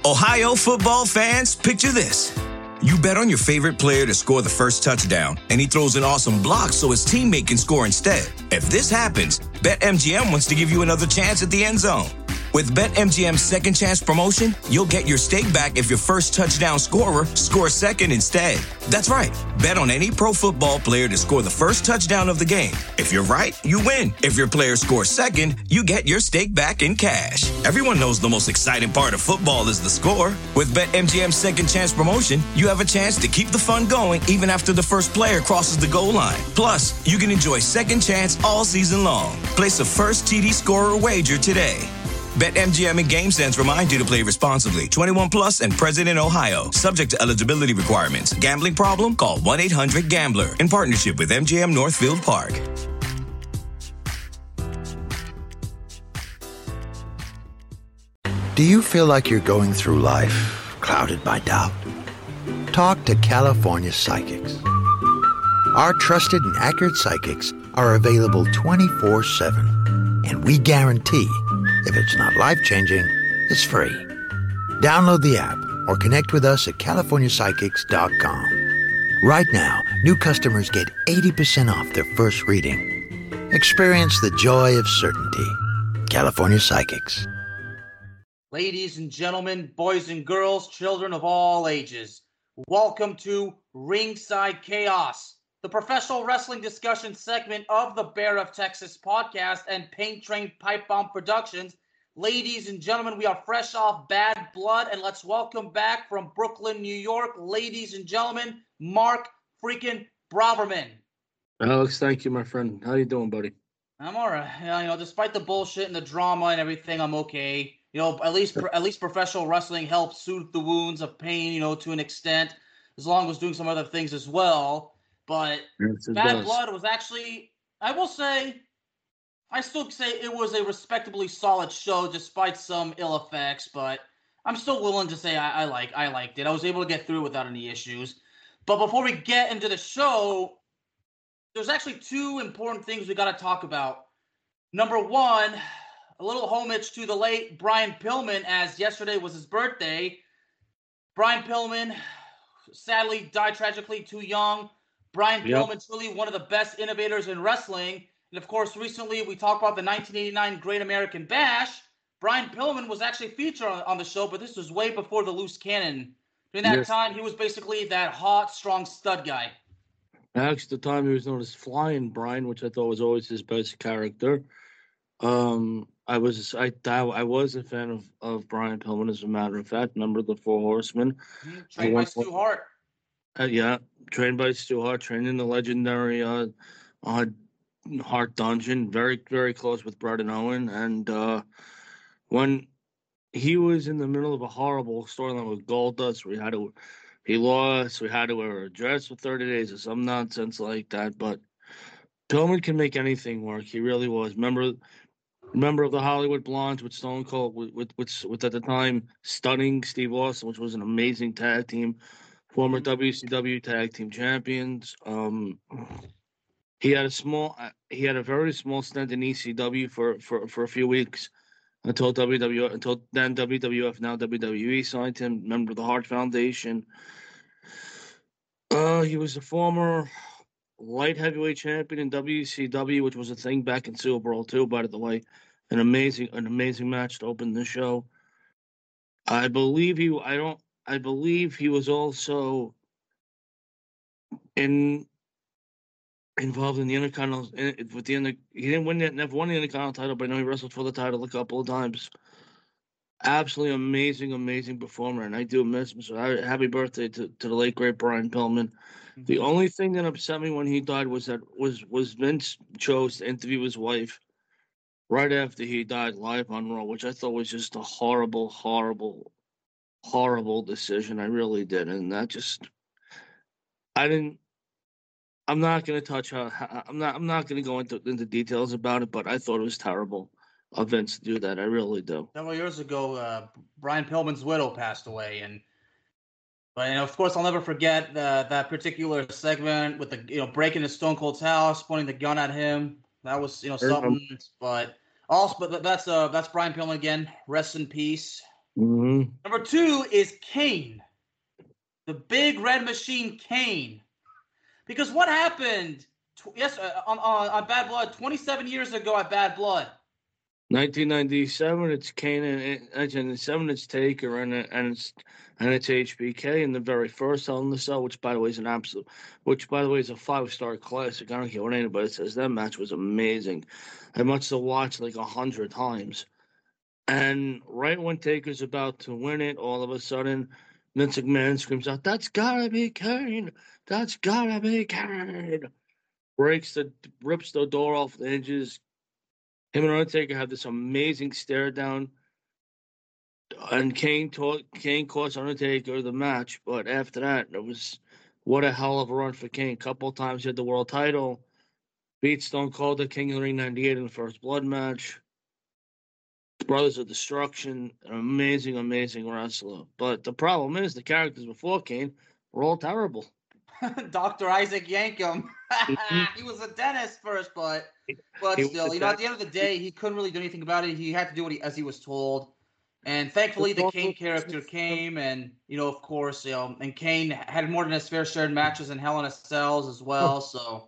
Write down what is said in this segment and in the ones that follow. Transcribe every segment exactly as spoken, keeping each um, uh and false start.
Ohio football fans, picture this. You bet on your favorite player to score the first touchdown, and he throws an awesome block so his teammate can score instead. If this happens, BetMGM wants to give you another chance at the end zone. With BetMGM's second chance promotion, you'll get your stake back if your first touchdown scorer scores second instead. That's right. Bet on any pro football player to score the first touchdown of the game. If you're right, you win. If your player scores second, you get your stake back in cash. Everyone knows the most exciting part of football is the score. With BetMGM's second chance promotion, you have a chance to keep the fun going even after the first player crosses the goal line. Plus, you can enjoy second chance all season long. Place a first T D scorer wager today. BetMGM and GameSense remind you to play responsibly. twenty-one plus and present in Ohio. Subject to eligibility requirements. Gambling problem? Call one eight hundred gambler. In partnership with M G M Northfield Park. Do you feel like you're going through life clouded by doubt? Talk to California Psychics. Our trusted and accurate psychics are available twenty-four seven, and we guarantee if it's not life-changing, it's free. Download the app or connect with us at california psychics dot com. Right now, new customers get eighty percent off their first reading. Experience the joy of certainty. California Psychics. Ladies and gentlemen, boys and girls, children of all ages, welcome to Ringside Chaos, the professional wrestling discussion segment of the Bear of Texas podcast and Paint Train Pipe Bomb Productions. Ladies and gentlemen, we are fresh off Bad Blood, and let's welcome back from Brooklyn, New York, ladies and gentlemen, Mark freaking Braverman. Alex, thank you, my friend. How you doing, buddy? I'm all right. You know, despite the bullshit and the drama and everything, I'm okay. You know, at least at least professional wrestling helps soothe the wounds of pain, you know, to an extent, as long as doing some other things as well. But yes, Bad does. Blood was actually, I will say, I still say it was a respectably solid show despite some ill effects, but I'm still willing to say I, I like I liked it. I was able to get through without any issues. But before we get into the show, there's actually two important things we got to talk about. Number one, a little homage to the late Brian Pillman, as yesterday was his birthday. Brian Pillman sadly died tragically too young. Brian Yep. Pillman, truly one of the best innovators in wrestling. And of course, recently we talked about the nineteen eighty-nine Great American Bash. Brian Pillman was actually featured on, on the show, but this was way before the Loose Cannon. During that Yes. time, he was basically that hot, strong stud guy. Actually, at the time, he was known as Flying Brian, which I thought was always his best character. Um, I was I I was a fan of, of Brian Pillman, as a matter of fact, member of the Four Horsemen. Mm-hmm. Trained by Stu Hart. Uh, yeah, trained by Stu Hart, trained in the legendary uh, uh, Hart Dungeon, very, very close with Brett and Owen. And uh, when he was in the middle of a horrible storyline with Goldust, we had to, he lost, we had to wear a dress for thirty days or some nonsense like that. But Pillman can make anything work. He really was. Member, member of the Hollywood Blondes with Stone Cold, with, with, with, with at the time stunning Steve Austin, which was an amazing tag team. Former W C W Tag Team Champions. Um, he had a small, he had a very small stint in E C W for, for, for a few weeks until W W F, until then W W F, now W W E signed him. Member of the Hart Foundation. Uh, he was a former light heavyweight champion in W C W, which was a thing back in Super Bowl too. By the way, an amazing, an amazing match to open the show. I believe he. I don't. I believe he was also in involved in the Intercontinental with the inter, he didn't win that, never won the Intercontinental title, but I know he wrestled for the title a couple of times. Absolutely amazing, amazing performer, and I do miss him. So happy birthday to, to the late great Brian Pillman. Mm-hmm. The only thing that upset me when he died was that was was Vince chose to interview his wife right after he died live on Raw, which I thought was just a horrible, horrible. horrible decision. I really did. And that just, I didn't, I'm not going to touch, uh, I'm not, I'm not going to go into, into details about it, but I thought it was terrible of Vince to do that. I really do. Several years ago, uh, Brian Pillman's widow passed away. And, but, and of course, I'll never forget uh, that particular segment with the, you know, breaking into Stone Cold's house, pointing the gun at him. That was, you know, something, but also, but that's, uh, that's Brian Pillman again. Rest in peace. Mm-hmm. Number two is Kane, the big red machine Kane. Because what happened? Tw- yes, uh, on, on on Bad Blood, twenty-seven years ago at Bad Blood. nineteen ninety-seven, it's Kane, and ninety-seven, it's Taker, and and it's and it's H B K in the very first Hell in the Cell, which by the way is an absolute, which by the way is a five star classic. I don't care what anybody says. That match was amazing. I must have watched like a hundred times. And right when Taker's about to win it, all of a sudden, Vince McMahon screams out, "That's gotta be Kane! That's gotta be Kane!" Breaks the rips the door off the hinges. Him and Undertaker have this amazing stare down, and Kane taught Kane cost Undertaker the match. But after that, it was what a hell of a run for Kane. Couple of times he had the world title, beat Stone Cold at King of the Ring ninety-eight in the first blood match. Brothers of Destruction, an amazing, amazing wrestler. But the problem is the characters before Kane were all terrible. Doctor Isaac Yankem. Mhm. He was a dentist first, but but He still, was you know, a at the end of the day, he couldn't really do anything about it. He had to do what he, as he was told. And thankfully, the Kane character came, and you know, of course, you know, and Kane had more than his fair share of matches in Hell in a Cells as well. So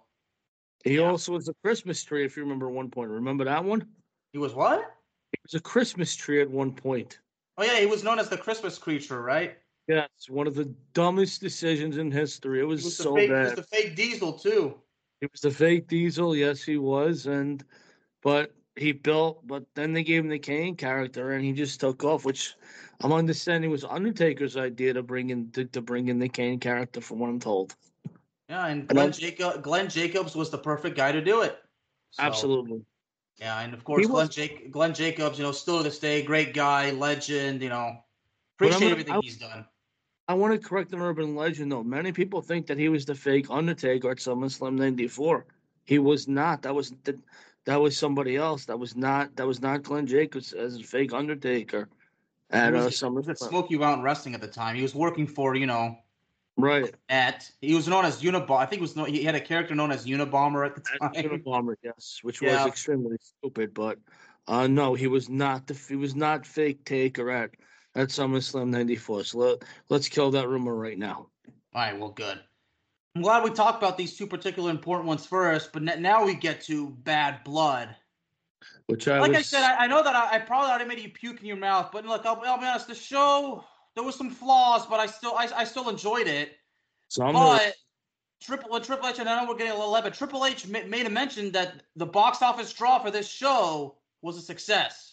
He yeah. also was a Christmas tree, if you remember one point. Remember that one? He was what? He was a Christmas tree at one point. Oh yeah, he was known as the Christmas creature, right? Yes, one of the dumbest decisions in history. It was, He was so the fake, bad. He was the fake Diesel too. He was the fake Diesel, yes, he was, and but he built. But then they gave him the Kane character, and he just took off. Which I'm understanding was Undertaker's idea to bring in to, to bring in the Kane character, from what I'm told. Yeah, and Glenn, Jacob, Glenn Jacobs was the perfect guy to do it. So, Absolutely. Yeah, and of course, He Glenn, was- Jac- Glenn Jacobs, you know, still to this day, great guy, legend, you know, appreciate gonna- everything I- he's done. I want to correct an urban legend, though. Many people think that he was the fake Undertaker at SummerSlam ninety-four. He was not. That was that, that was somebody else. That was not that was not Glenn Jacobs as a fake Undertaker at He uh, was, he was at SummerSlam. Smoky Mountain Wrestling at the time. He was working for, you know, Right. at, he was known as Unabomber. I think it was, no, he had a character known as Unabomber at the time. Unabomber, yes, which Yeah. was extremely stupid. But uh, no, he was not the he was not fake Taker at at SummerSlam ninety-four. So let, let's kill that rumor right now. All right, well, good. I'm glad we talked about these two particular important ones first, but n- now we get to Bad Blood. Which I like was, I said, I, I know that I, I probably already made you puke in your mouth, but look, I'll, I'll be honest. The show, there was some flaws, but I still, I, I still enjoyed it. so I'm But gonna- Triple Triple H, and I know we're getting a little late, but Triple H ma- made a mention that the box office draw for this show was a success.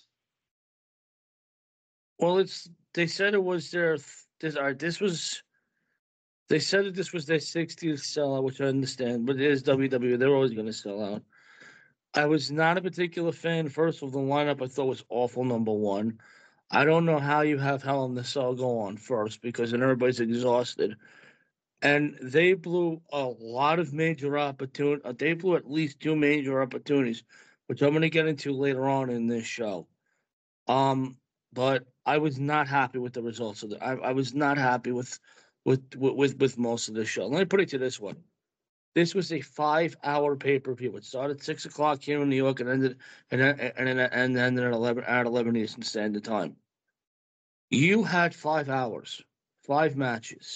Well, it's they said it was their this all right, this was they said that this was their sixtieth sellout, which I understand, but it is W W E. They're always going to sell out. I was not a particular fan. First of the lineup, I thought was awful. Number one, I don't know how you have Hell in the Cell go on first because then everybody's exhausted, and they blew a lot of major opportunities. They blew at least two major opportunities, which I'm going to get into later on in this show. Um, but I was not happy with the results of it. I, I was not happy with, with with with most of the show. Let me put it to this one: this was a five-hour pay-per-view. It started at six o'clock here in New York and ended and and and, and ended at eleven at eleven Eastern Standard Time. You had five hours, five matches.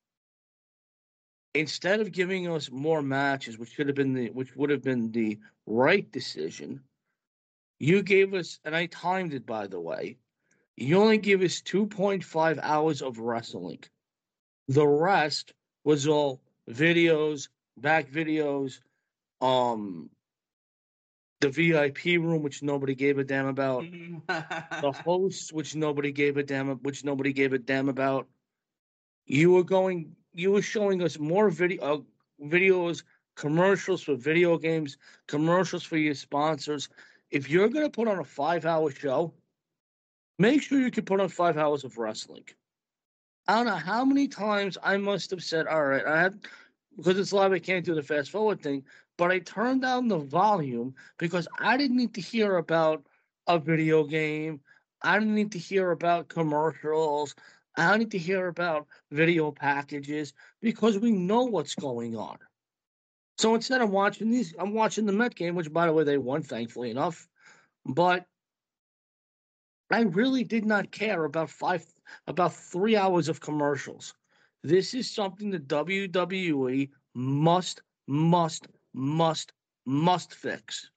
Instead of giving us more matches, which should have been the which would have been the right decision, you gave us, and I timed it, by the way, you only gave us two point five hours of wrestling. The rest was all videos, back videos, um, the V I P room, which nobody gave a damn about, the hosts, which nobody gave a damn, which nobody gave a damn about. You were going, you were showing us more video, uh, videos, commercials for video games, commercials for your sponsors. If you're going to put on a five-hour show, make sure you can put on five hours of wrestling. I don't know how many times I must have said, all right, I have, because it's live, I can't do the fast forward thing, but I turned down the volume because I didn't need to hear about a video game. I didn't need to hear about commercials. I don't need to hear about video packages because we know what's going on. So instead of watching these, I'm watching the Met game, which, by the way, they won, thankfully enough. But I really did not care about five, about three hours of commercials. This is something the W W E must, must, must, must fix.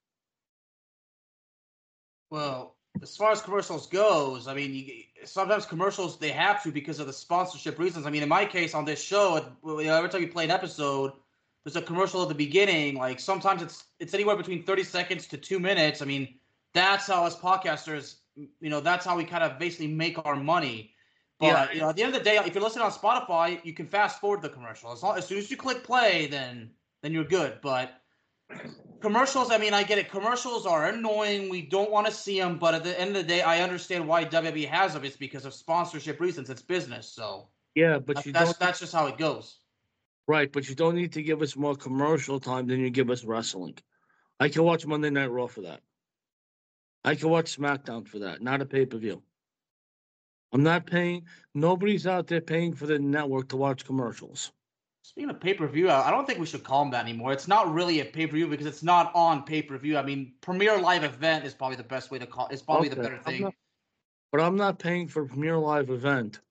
Well, as far as commercials goes, I mean, you, sometimes commercials they have to because of the sponsorship reasons. I mean, in my case on this show, you know, every time you play an episode, there's a commercial at the beginning. Like sometimes it's it's anywhere between thirty seconds to two minutes. I mean, that's how us podcasters, you know, that's how we kind of basically make our money. But yeah. you know, at the end of the day, if you're listening on Spotify, you can fast forward the commercial. As long as soon as you click play, then then you're good. But commercials, I mean, I get it. Commercials are annoying. We don't want to see them, but at the end of the day, I understand why W W E has them. It's because of sponsorship reasons. It's business, so yeah. But that, you that's don't, that's just how it goes. Right, but you don't need to give us more commercial time than you give us wrestling. I can watch Monday Night Raw for that. I can watch SmackDown for that. Not a pay per view. I'm not paying. Nobody's out there paying for the network to watch commercials. Speaking of pay-per-view, I don't think we should call them that anymore. It's not really a pay-per-view because it's not on pay-per-view. I mean, Premier Live Event is probably the best way to call it. It's probably okay. the better thing. I'm not, but I'm not paying for Premier Live Event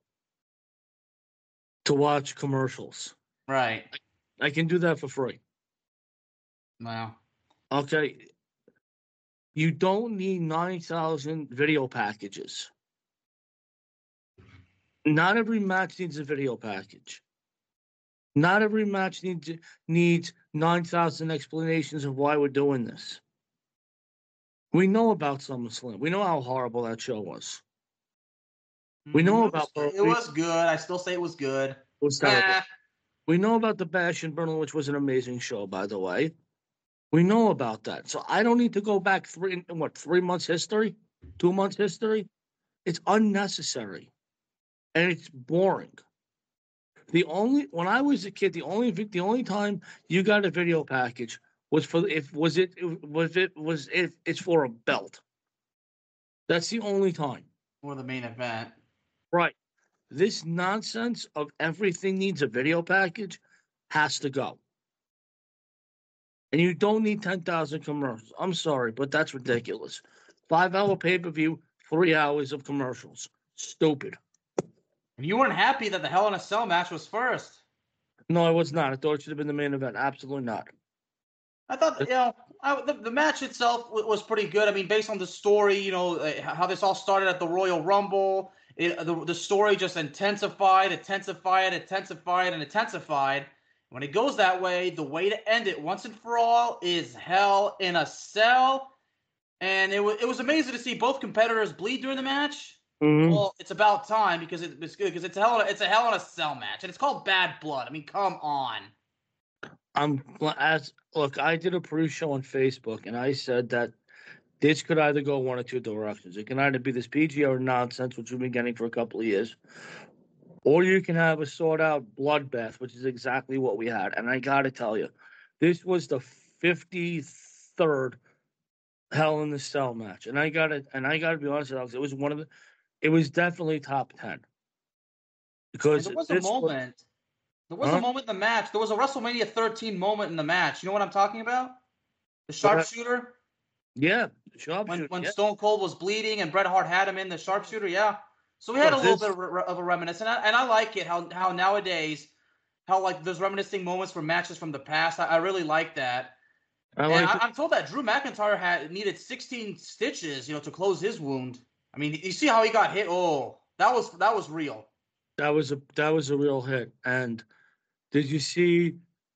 to watch commercials. Right. I can do that for free. Wow. Okay. You don't need nine thousand video packages. Not every match needs a video package. Not every match needs needs nine thousand explanations of why we're doing this. We know about SummerSlam. We know how horrible that show was. We know it about... Was, it was good. I still say it was good. It was terrible. Ah. We know about the Bash in Berlin, which was an amazing show, by the way. We know about that. So I don't need to go back three, what, three months history? Two months history? It's unnecessary. And it's boring. The only when I was a kid, the only the only time you got a video package was for if was it was it was if it's for a belt. That's the only time. Or the main event. Right. This nonsense of everything needs a video package has to go. And you don't need ten thousand commercials. I'm sorry, but that's ridiculous. Five-hour pay-per-view, three hours of commercials. Stupid. And you weren't happy that the Hell in a Cell match was first. No, I was not. I thought it should have been the main event. Absolutely not. I thought, you know, I, the, the match itself was pretty good. I mean, based on the story, you know, how this all started at the Royal Rumble, it, the, the story just intensified, intensified, intensified, and intensified. When it goes that way, the way to end it once and for all is Hell in a Cell. And it was it was amazing to see both competitors bleed during the match. Mm-hmm. Well, it's about time because it, it's good because it's a hell in a, it's a Hell in a Cell match and it's called Bad Blood. I mean, come on. I'm as look. I did a pre-show on Facebook and I said that this could either go one or two directions. It can either be this P G R nonsense, which we've been getting for a couple of years, or you can have a sort-out bloodbath, which is exactly what we had. And I got to tell you, this was the fifty-third Hell in the Cell match, and I got to and I got to be honest with you, it was one of the. It was definitely top ten. Because and there was a moment. Was, there was huh? a moment in the match. There was a WrestleMania thirteen moment in the match. You know what I'm talking about? The sharpshooter? Yeah, the sharpshooter. When, when yeah. Stone Cold was bleeding and Bret Hart had him in the sharpshooter, yeah. So we had oh, a little this... bit of a, of a reminiscence. And I, and I like it, how how nowadays, how like there's reminiscing moments from matches from the past. I, I really like that. I like and I, I'm told that Drew McIntyre had needed sixteen stitches, you know, to close his wound. I mean, you see how he got hit? Oh, that was that was real. That was a that was a real hit. And did you see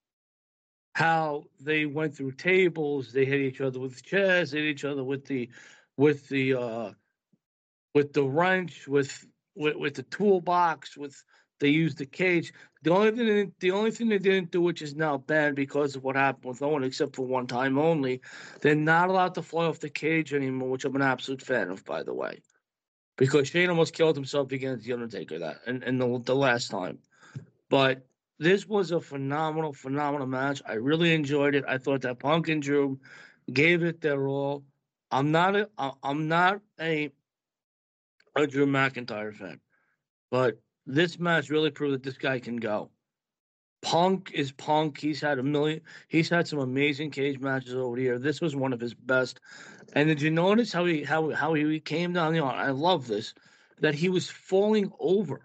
how they went through tables? They hit each other with chairs, they hit each other with the with the uh, with the wrench, with, with with the toolbox, with they used the cage. The only thing they, the only thing they didn't do, which is now banned because of what happened with Owen, except for one time only, they're not allowed to fly off the cage anymore, which I'm an absolute fan of, by the way. Because Shane almost killed himself against The Undertaker that and, and the, the last time. But this was a phenomenal, phenomenal match. I really enjoyed it. I thought that Punk and Drew gave it their all. I'm not a I'm not a, a Drew McIntyre fan, but this match really proved that this guy can go. Punk is Punk. He's had a million. He's had some amazing cage matches over the year. This was one of his best. And did you notice how he how how he came down the aisle? I love this, that he was falling over.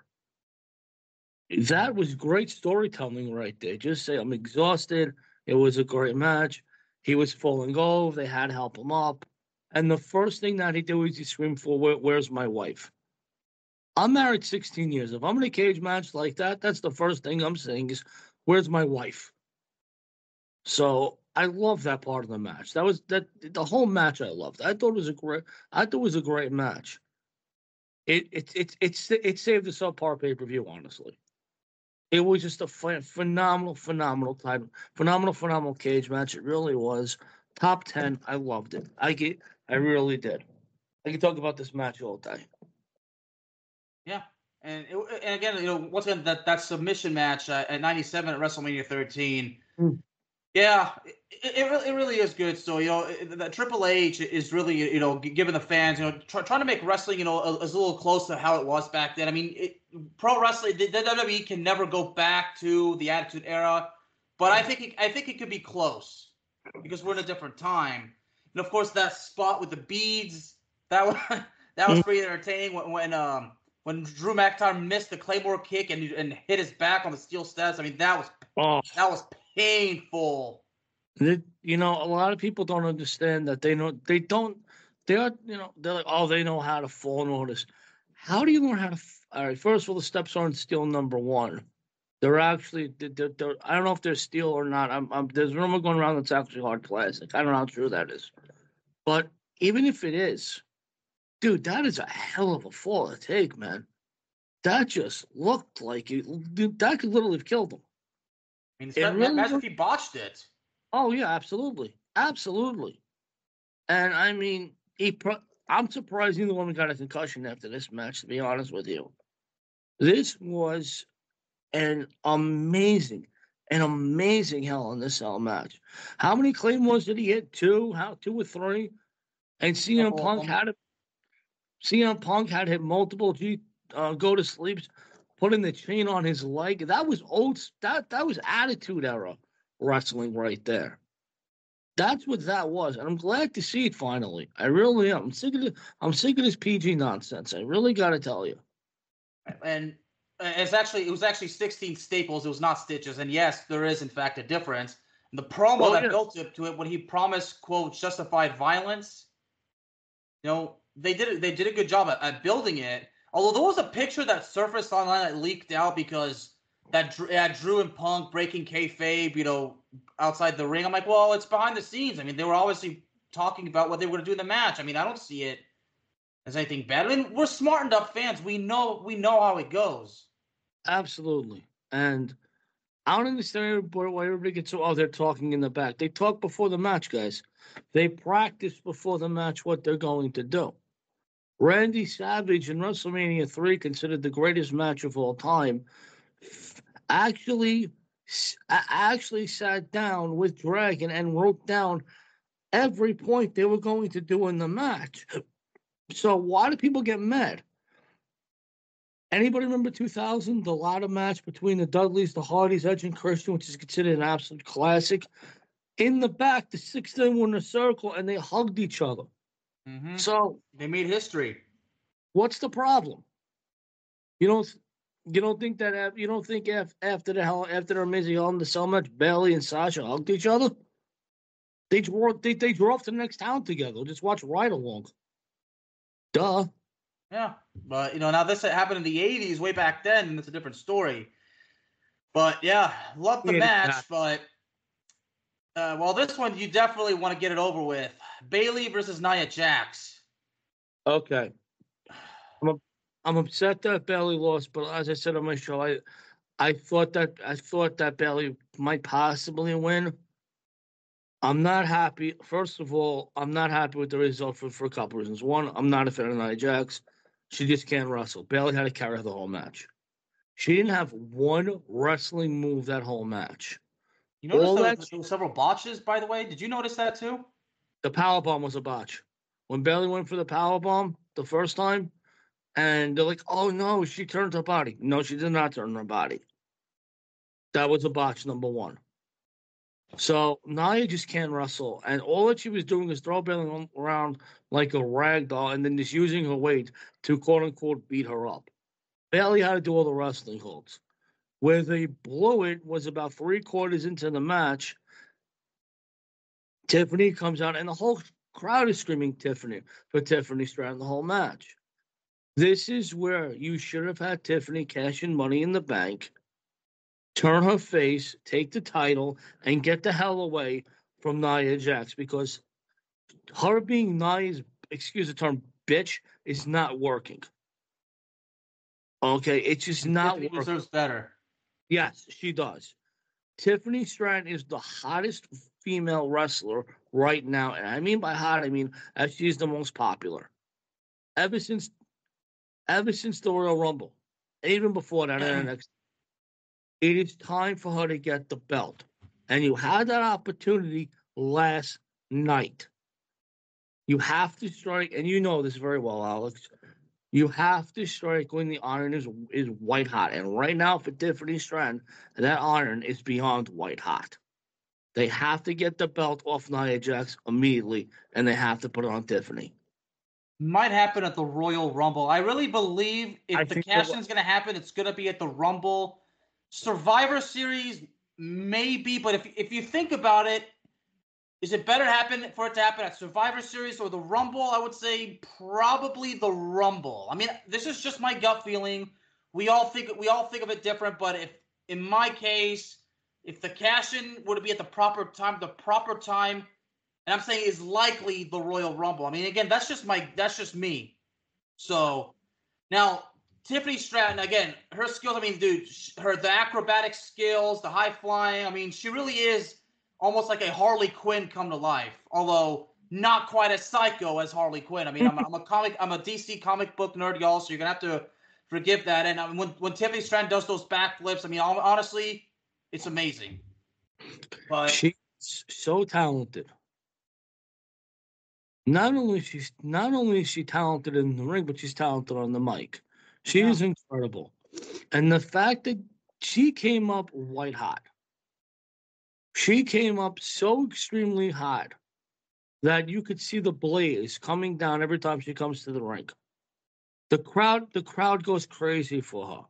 That was great storytelling right there. Just say, I'm exhausted. It was a great match. He was falling over. They had to help him up. And the first thing that he did was he screamed for, Where, where's my wife? I'm married sixteen years. If I'm in a cage match like that, that's the first thing I'm saying is, where's my wife? So I love that part of the match. That was that the whole match I loved. I thought it was a great I thought it was a great match. It it it it, it saved the subpar pay-per-view, honestly. It was just a ph- phenomenal, phenomenal time, phenomenal, phenomenal cage match. It really was. Top ten. I loved it. I get, I really did. I could talk about this match all day. Yeah, and it, and again, you know, once again, that, that submission match uh, at ninety-seven at WrestleMania thirteen. Mm. Yeah, it, it really it really is good. So you know, that Triple H is really, you know, giving the fans, you know, try, trying to make wrestling, you know, a, a little close to how it was back then. I mean, it, pro wrestling, the, the W W E can never go back to the Attitude Era, but I think it, I think it could be close because we're in a different time. And of course, that spot with the beads, that was that was pretty entertaining when when um when Drew McIntyre missed the Claymore kick and and hit his back on the steel steps. I mean, that was oh. that was painful. It, you know, a lot of people don't understand that. They know they don't. They're you know they're like, oh, they know how to fall and all this. How do you learn how to? All right, first of all, the steps aren't steel. Number one, they're actually. They're, they're, I don't know if they're steel or not. I'm, I'm, there's a rumor going around that's actually hard plastic. I don't know how true that is, but even if it is, dude, that is a hell of a fall to take, man. That just looked like it. Dude, that could literally have killed him. I mean, it really imagine if he botched it. Oh yeah, absolutely, absolutely. And I mean, he. Pro- I'm surprised neither one got a concussion after this match. To be honest with you, this was an amazing, an amazing Hell in a Cell match. How many claymores did he hit? Two? How two or three? And C M Punk had it. C M Punk had hit multiple G uh, go to sleeps, putting the chain on his leg. That was old. That that was Attitude Era wrestling right there. That's what that was, and I'm glad to see it finally. I really am. I'm sick of this, I'm sick of this P G nonsense. I really got to tell you. And it's actually it was actually sixteen staples. It was not stitches. And yes, there is in fact a difference. And the promo oh, that yeah. built up to it when he promised quote justified violence. You know, they did it. They did a good job at, at building it. Although there was a picture that surfaced online that leaked out because that had Drew and Punk breaking kayfabe, you know, outside the ring. I'm like, well, it's behind the scenes. I mean, they were obviously talking about what they were going to do in the match. I mean, I don't see it as anything bad. I mean, we're smart enough fans. We know we know how it goes. Absolutely. And I don't understand why everybody gets so, oh, they're talking in the back. They talk before the match, guys. They practice before the match what they're going to do. Randy Savage in WrestleMania three, considered the greatest match of all time, actually actually sat down with Dragon and wrote down every point they were going to do in the match. So why do people get mad? Anybody remember two thousand, the ladder match between the Dudleys, the Hardys, Edge and Christian, which is considered an absolute classic? In the back, the six of them were in a circle and they hugged each other. Mm-hmm. So they made history. What's the problem? You don't, you don't think that you don't think after the hell after the amazing Hell in the Cell match, Bayley and Sasha hugged each other? They drove they they drove to the next town together. Just watch Ride Along. Duh. Yeah, but you know now this happened in the eighties, way back then, and it's a different story. But yeah, love the yeah, match, yeah. but. Uh, well, this one you definitely want to get it over with. Bayley versus Nia Jax. Okay. I'm a, I'm upset that Bayley lost, but as I said on my show, I I thought that I thought that Bayley might possibly win. I'm not happy. First of all, I'm not happy with the result for, for a couple reasons. One, I'm not a fan of Nia Jax. She just can't wrestle. Bayley had to carry the whole match. She didn't have one wrestling move that whole match. You noticed that that, there were several botches, by the way? Did you notice that too? The powerbomb was a botch. When Bayley went for the powerbomb the first time, and they're like, oh, no, she turned her body. No, she did not turn her body. That was a botch number one. So Nia just can't wrestle, and all that she was doing is throw Bayley around like a rag doll, and then just using her weight to quote unquote beat her up. Bayley had to do all the wrestling holds. Where they blew it was about three quarters into the match. Tiffany comes out, and the whole crowd is screaming Tiffany for Tiffany Stratton the whole match. This is where you should have had Tiffany cash in Money in the Bank, turn her face, take the title, and get the hell away from Nia Jax, because her being Nia's, excuse the term, bitch, is not working. Okay, it's just And not Tiffany working. deserves better. Yes, she does. Tiffany Stratton is the hottest female wrestler right now. And I mean by hot, I mean as she's the most popular. Ever since ever since the Royal Rumble, even before that, N X T, it is time for her to get the belt. And you had that opportunity last night. You have to strike, and you know this very well, Alex. You have to strike when the iron is is white hot. And right now for Tiffany Stratton, that iron is beyond white hot. They have to get the belt off Nia Jax immediately, and they have to put it on Tiffany. Might happen at the Royal Rumble. I really believe if I the think cash that- in's going to happen, it's going to be at the Rumble. Survivor Series, maybe, but if if you think about it, is it better happen for it to happen at Survivor Series or the Rumble? I would say probably the Rumble. I mean, this is just my gut feeling. We all think we all think of it different, but if in my case, if the cash-in would be at the proper time, the proper time, and I'm saying is likely the Royal Rumble. I mean, again, that's just my that's just me. So now Tiffany Stratton, again, her skills. I mean, dude, her the acrobatic skills, the high flying. I mean, she really is almost like a Harley Quinn come to life, although not quite as psycho as Harley Quinn. I mean, I'm, I'm a comic, I'm a D C comic book nerd, y'all, so you're gonna have to forgive that. And I mean, when when Tiffany Stratton does those backflips, I mean, honestly, it's amazing. But she's so talented. Not only she's not only is she talented in the ring, but she's talented on the mic. She Yeah. is incredible, and the fact that she came up white hot. She came up so extremely hot that you could see the blaze coming down every time she comes to the ring. The crowd, the crowd goes crazy for her.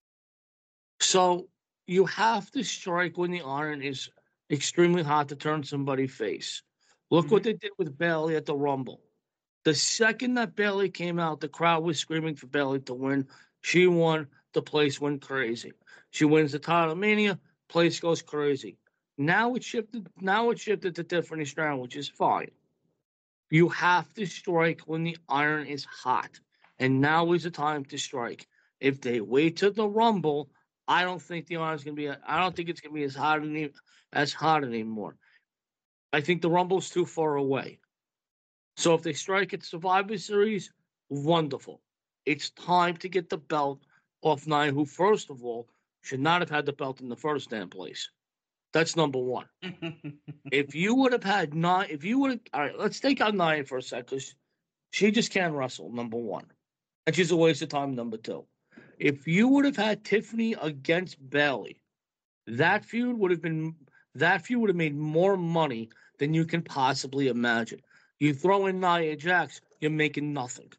So you have to strike when the iron is extremely hot to turn somebody face. Look Mhm. what they did with Bayley at the Rumble. The second that Bayley came out, the crowd was screaming for Bayley to win. She won. The place went crazy. She wins the title Mania. Place goes crazy. Now it shifted. Now it shifted to Tiffany Stratton, which is fine. You have to strike when the iron is hot, and now is the time to strike. If they wait till the Rumble, I don't think the iron's gonna be. I don't think it's gonna be as hot any, as hot anymore. I think the Rumble's too far away. So if they strike at Survivor Series, wonderful. It's time to get the belt off Nia, who first of all should not have had the belt in the first damn place. That's number one. If you would have had Nia, if you would have, all right, let's take out Nia for a second, because she just can't wrestle, number one. And she's a waste of time, number two. If you would have had Tiffany against Bayley, that feud would have been, that feud would have made more money than you can possibly imagine. You throw in Nia Jax, you're making nothing.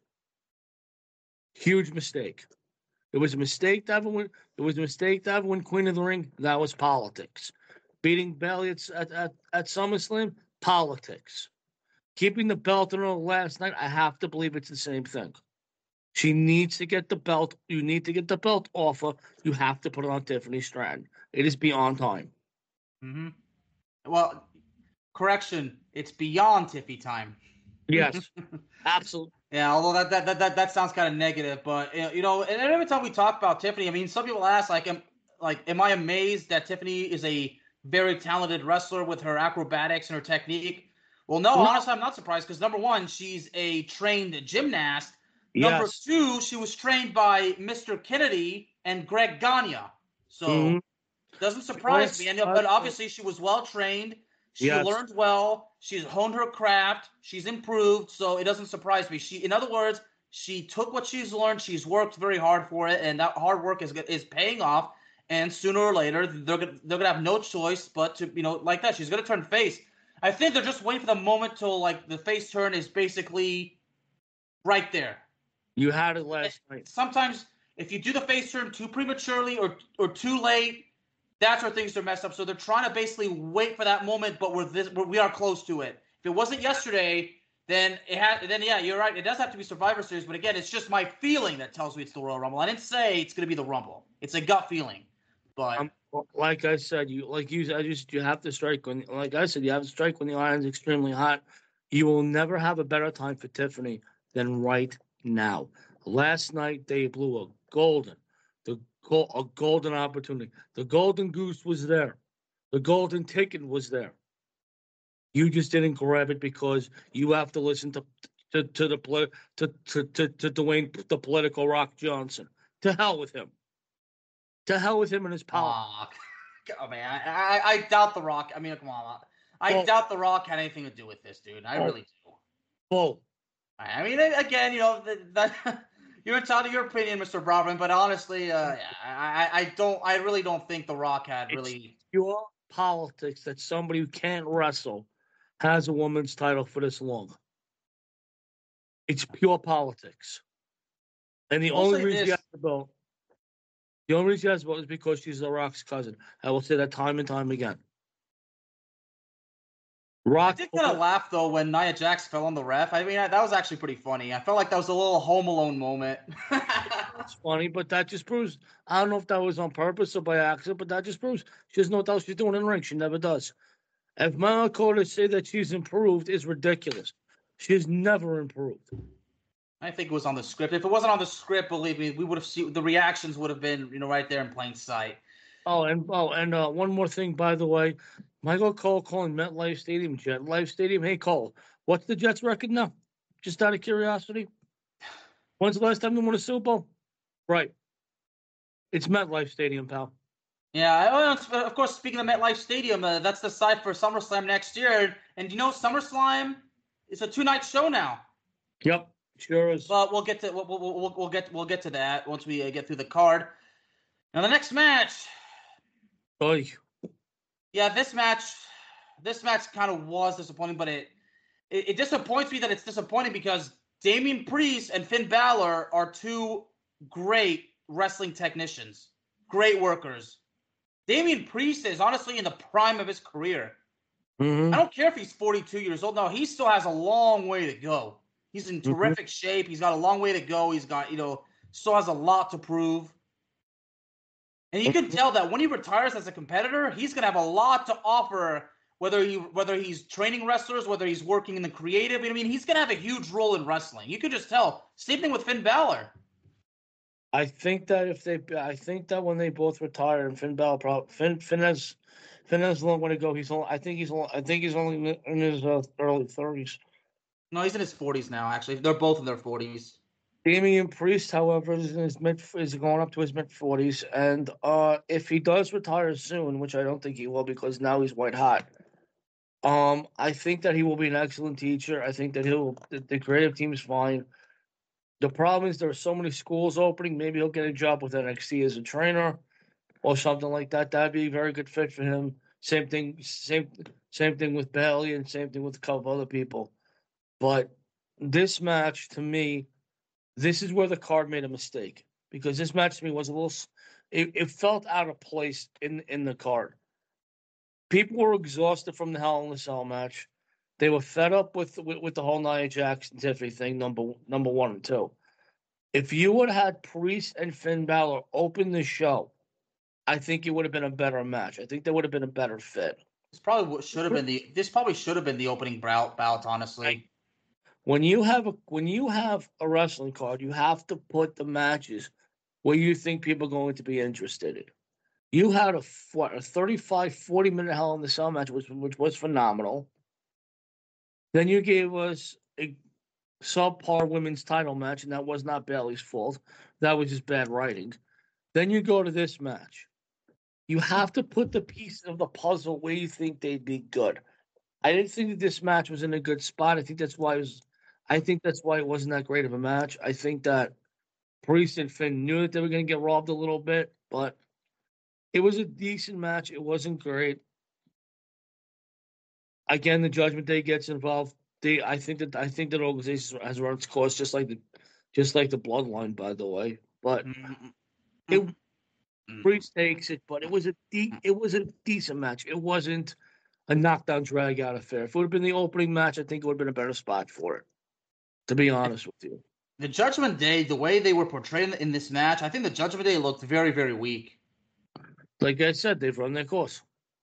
Huge mistake. It was a mistake to have win. It was a mistake to have win Queen of the Ring. That was politics. Beating Bayley at, at, at SummerSlam, politics. Keeping the belt in her last night, I have to believe it's the same thing. She needs to get the belt. You need to get the belt off her. You have to put it on Tiffany Stratton. It is beyond time. Mm-hmm. Well, correction, it's beyond Tiffy time. Yes, absolutely. Yeah, although that that that that, that sounds kind of negative, but you know, and every time we talk about Tiffany, I mean, some people ask, like, am like, am I amazed that Tiffany is a very talented wrestler with her acrobatics and her technique? Well, no, No. honestly, I'm not surprised because number one, she's a trained gymnast. Number Yes. two, she was trained by Mister Kennedy and Greg Gagne. So Mhm. doesn't surprise Yes, me. And, but obviously, she was well trained. She Yes. learned well. She's honed her craft. She's improved. So it doesn't surprise me. She, in other words, she took what she's learned. She's worked very hard for it, and that hard work is is paying off. and sooner or later they're gonna they're gonna have no choice but to, you know, like that. She's gonna turn face. I think they're just waiting for the moment till like the face turn is basically right there. You had it last night. Sometimes if you do the face turn too prematurely or or too late, that's where things are messed up. So they're trying to basically wait for that moment, but we're this we're, we are close to it. If it wasn't yesterday, then it had then yeah, you're right. It does have to be Survivor Series, but again, it's just my feeling that tells me it's the Royal Rumble. I didn't say it's going to be the Rumble. It's a gut feeling. But um, like I said, you like you I just you have to strike when like I said, you have to strike when the iron's extremely hot. You will never have a better time for Tiffany than right now. Last night they blew a golden, the a golden opportunity. The golden goose was there. The golden ticket was there. You just didn't grab it because you have to listen to to to the to to to, to Dwayne the political Rock Johnson. To hell with him. To hell with him and his power. Oh, oh man, I, I I doubt the Rock. I mean, come on, I well, doubt the Rock had anything to do with this, dude. I oh, really do. Well, I mean, again, you know that, that you're entitled to your opinion, Mister Bravo, but honestly, uh, I I don't I really don't think the Rock had really it's pure politics that somebody who can't wrestle has a woman's title for this long. It's pure politics, and the I'll only reason this. you have to vote. The only reason she has to vote is because she's The Rock's cousin. I will say that time and time again. Rock. I did kind of laugh, though, when Nia Jax fell on the ref. I mean, that was actually pretty funny. I felt like that was a little Home Alone moment. It's funny, but that just proves, I don't know if that was on purpose or by accident, but that just proves she doesn't know what else she's doing in the ring. She never does. If Mel Cole say that she's improved is ridiculous. She's never improved. I think it was on the script. If it wasn't on the script, believe me, we would have seen the reactions would have been, you know, right there in plain sight. Oh, and oh, and uh, one more thing, by the way, Michael Cole calling MetLife Stadium Jet Life Stadium. Hey, Cole, what's the Jets' record now? Just out of curiosity. When's the last time they won a Super Bowl? Right. It's MetLife Stadium, pal. Yeah, of course. Speaking of MetLife Stadium, uh, that's the site for SummerSlam next year. And you know, SummerSlam is a two-night show now. Yep. Sure is. But we'll get to we'll, we'll, we'll get we'll get to that once we uh, get through the card. Now the next match. Oy. Yeah, this match, this match kind of was disappointing, but it, it it disappoints me that it's disappointing because Damian Priest and Finn Balor are two great wrestling technicians, great workers. Damian Priest is honestly in the prime of his career. Mm-hmm. I don't care if he's forty-two years old. No, he still has a long way to go. He's in terrific mm-hmm. shape. He's got a long way to go. He's got, you know, still has a lot to prove. And you can tell that when he retires as a competitor, he's going to have a lot to offer, whether he whether he's training wrestlers, whether he's working in the creative. I mean, he's going to have a huge role in wrestling. You can just tell. Same thing with Finn Balor. I think that if they, I think that when they both retire, and Finn Balor, probably, Finn, Finn has, Finn has a long way to go. He's only, I think he's, only, I think he's only in his uh, early thirties. No, he's in his forties now. Actually, they're both in their forties. Damian Priest, however, is in his mid is going up to his mid forties, and uh, if he does retire soon, which I don't think he will, because now he's white hot. Um, I think that he will be an excellent teacher. I think that he'll the, the creative team is fine. The problem is there are so many schools opening. Maybe he'll get a job with N X T as a trainer or something like that. That'd be a very good fit for him. Same thing, same same thing with Bayley, and same thing with a couple other people. But this match, to me, this is where the card made a mistake. Because this match, to me, was a little... It, it felt out of place in, in the card. People were exhausted from the Hell in a Cell match. They were fed up with, with, with the whole Nia Jax and Tiffany thing, number, number one and two. If you would have had Priest and Finn Balor open the show, I think it would have been a better match. I think there would have been a better fit. This probably should have been the... This probably should have been the opening bout, bout honestly. I, When you have a when you have a wrestling card, you have to put the matches where you think people are going to be interested in. You had a what, a thirty-five, forty minute Hell in the Cell match, which, which was phenomenal. Then you gave us a subpar women's title match, and that was not Bayley's fault. That was just bad writing. Then you go to this match. You have to put the pieces of the puzzle where you think they'd be good. I didn't think that this match was in a good spot. I think that's why it was. I think that's why it wasn't that great of a match. I think that Priest and Finn knew that they were going to get robbed a little bit, but It was a decent match. It wasn't great. Again, the Judgment Day gets involved. They, I think that I think that organization has run its course, just like the, just like the Bloodline, by the way. But Mm-hmm. it, Priest takes it. But it was a de- it was a decent match. It wasn't a knockdown drag out affair. If it would have been the opening match, I think it would have been a better spot for it. To be honest with you, The Judgment Day, the way they were portrayed in this match, I think the Judgment Day looked very, very weak. like I said, they've run their course.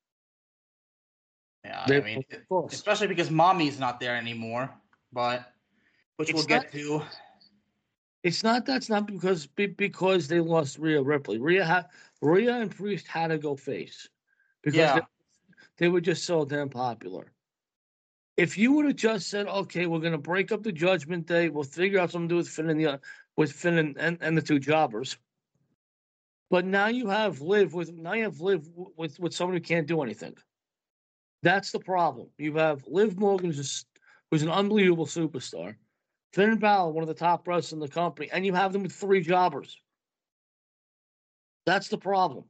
Yeah, They've I mean, run their course. especially because Mommy's not there anymore, but which It's we'll get not- to. It's not that's not because be- because they lost Rhea Ripley. Rhea ha- Rhea and Priest had to go face because Yeah. they, they were just so damn popular. If you would have just said, "Okay, we're going to break up the Judgment Day. We'll figure out something to do with Finn and the with Finn and, and, and the two jobbers," but now you have Liv with now you have Liv with with someone who can't do anything. That's the problem. You have Liv Morgan, who's, who's an unbelievable superstar. Finn Balor, one of the top wrestlers in the company, and you have them with three jobbers. That's the problem.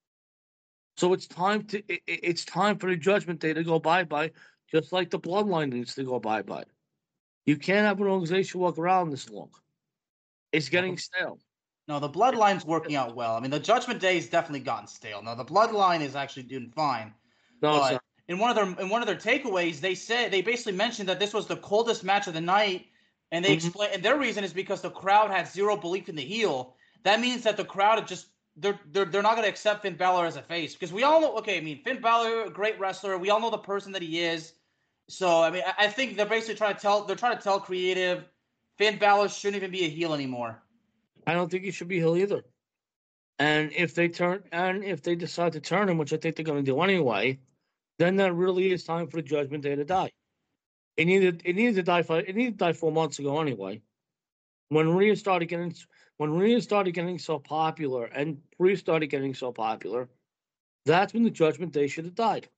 So it's time to it, it's time for the Judgment Day to go bye bye, just like the Bloodline needs to go bye bye. You can't have an organization walk around this long. It's getting stale. No, the Bloodline's working out well. I mean, the Judgment Day has definitely gotten stale. Now, the Bloodline is actually doing fine. No, it's But not. in one of their in one of their takeaways, they said they basically mentioned that this was the coldest match of the night, and they Mhm. explain and their reason is because the crowd had zero belief in the heel. That means that the crowd are just they're they're they're not going to accept Finn Balor as a face because we all know. Okay, I mean Finn Balor, a great wrestler. We all know the person that he is. So I mean, I, I think they're basically trying to tell they're trying to tell creative Finn Balor shouldn't even be a heel anymore. I don't think he should be heel either. And if they turn and if they decide to turn him, which I think they're going to do anyway, then that really is time for the Judgment Day to die. It needed it needed to die for it needed to die four months ago anyway. When Rhea started getting when Rhea started getting so popular and Priest started getting so popular, that's when the Judgment Day should have died.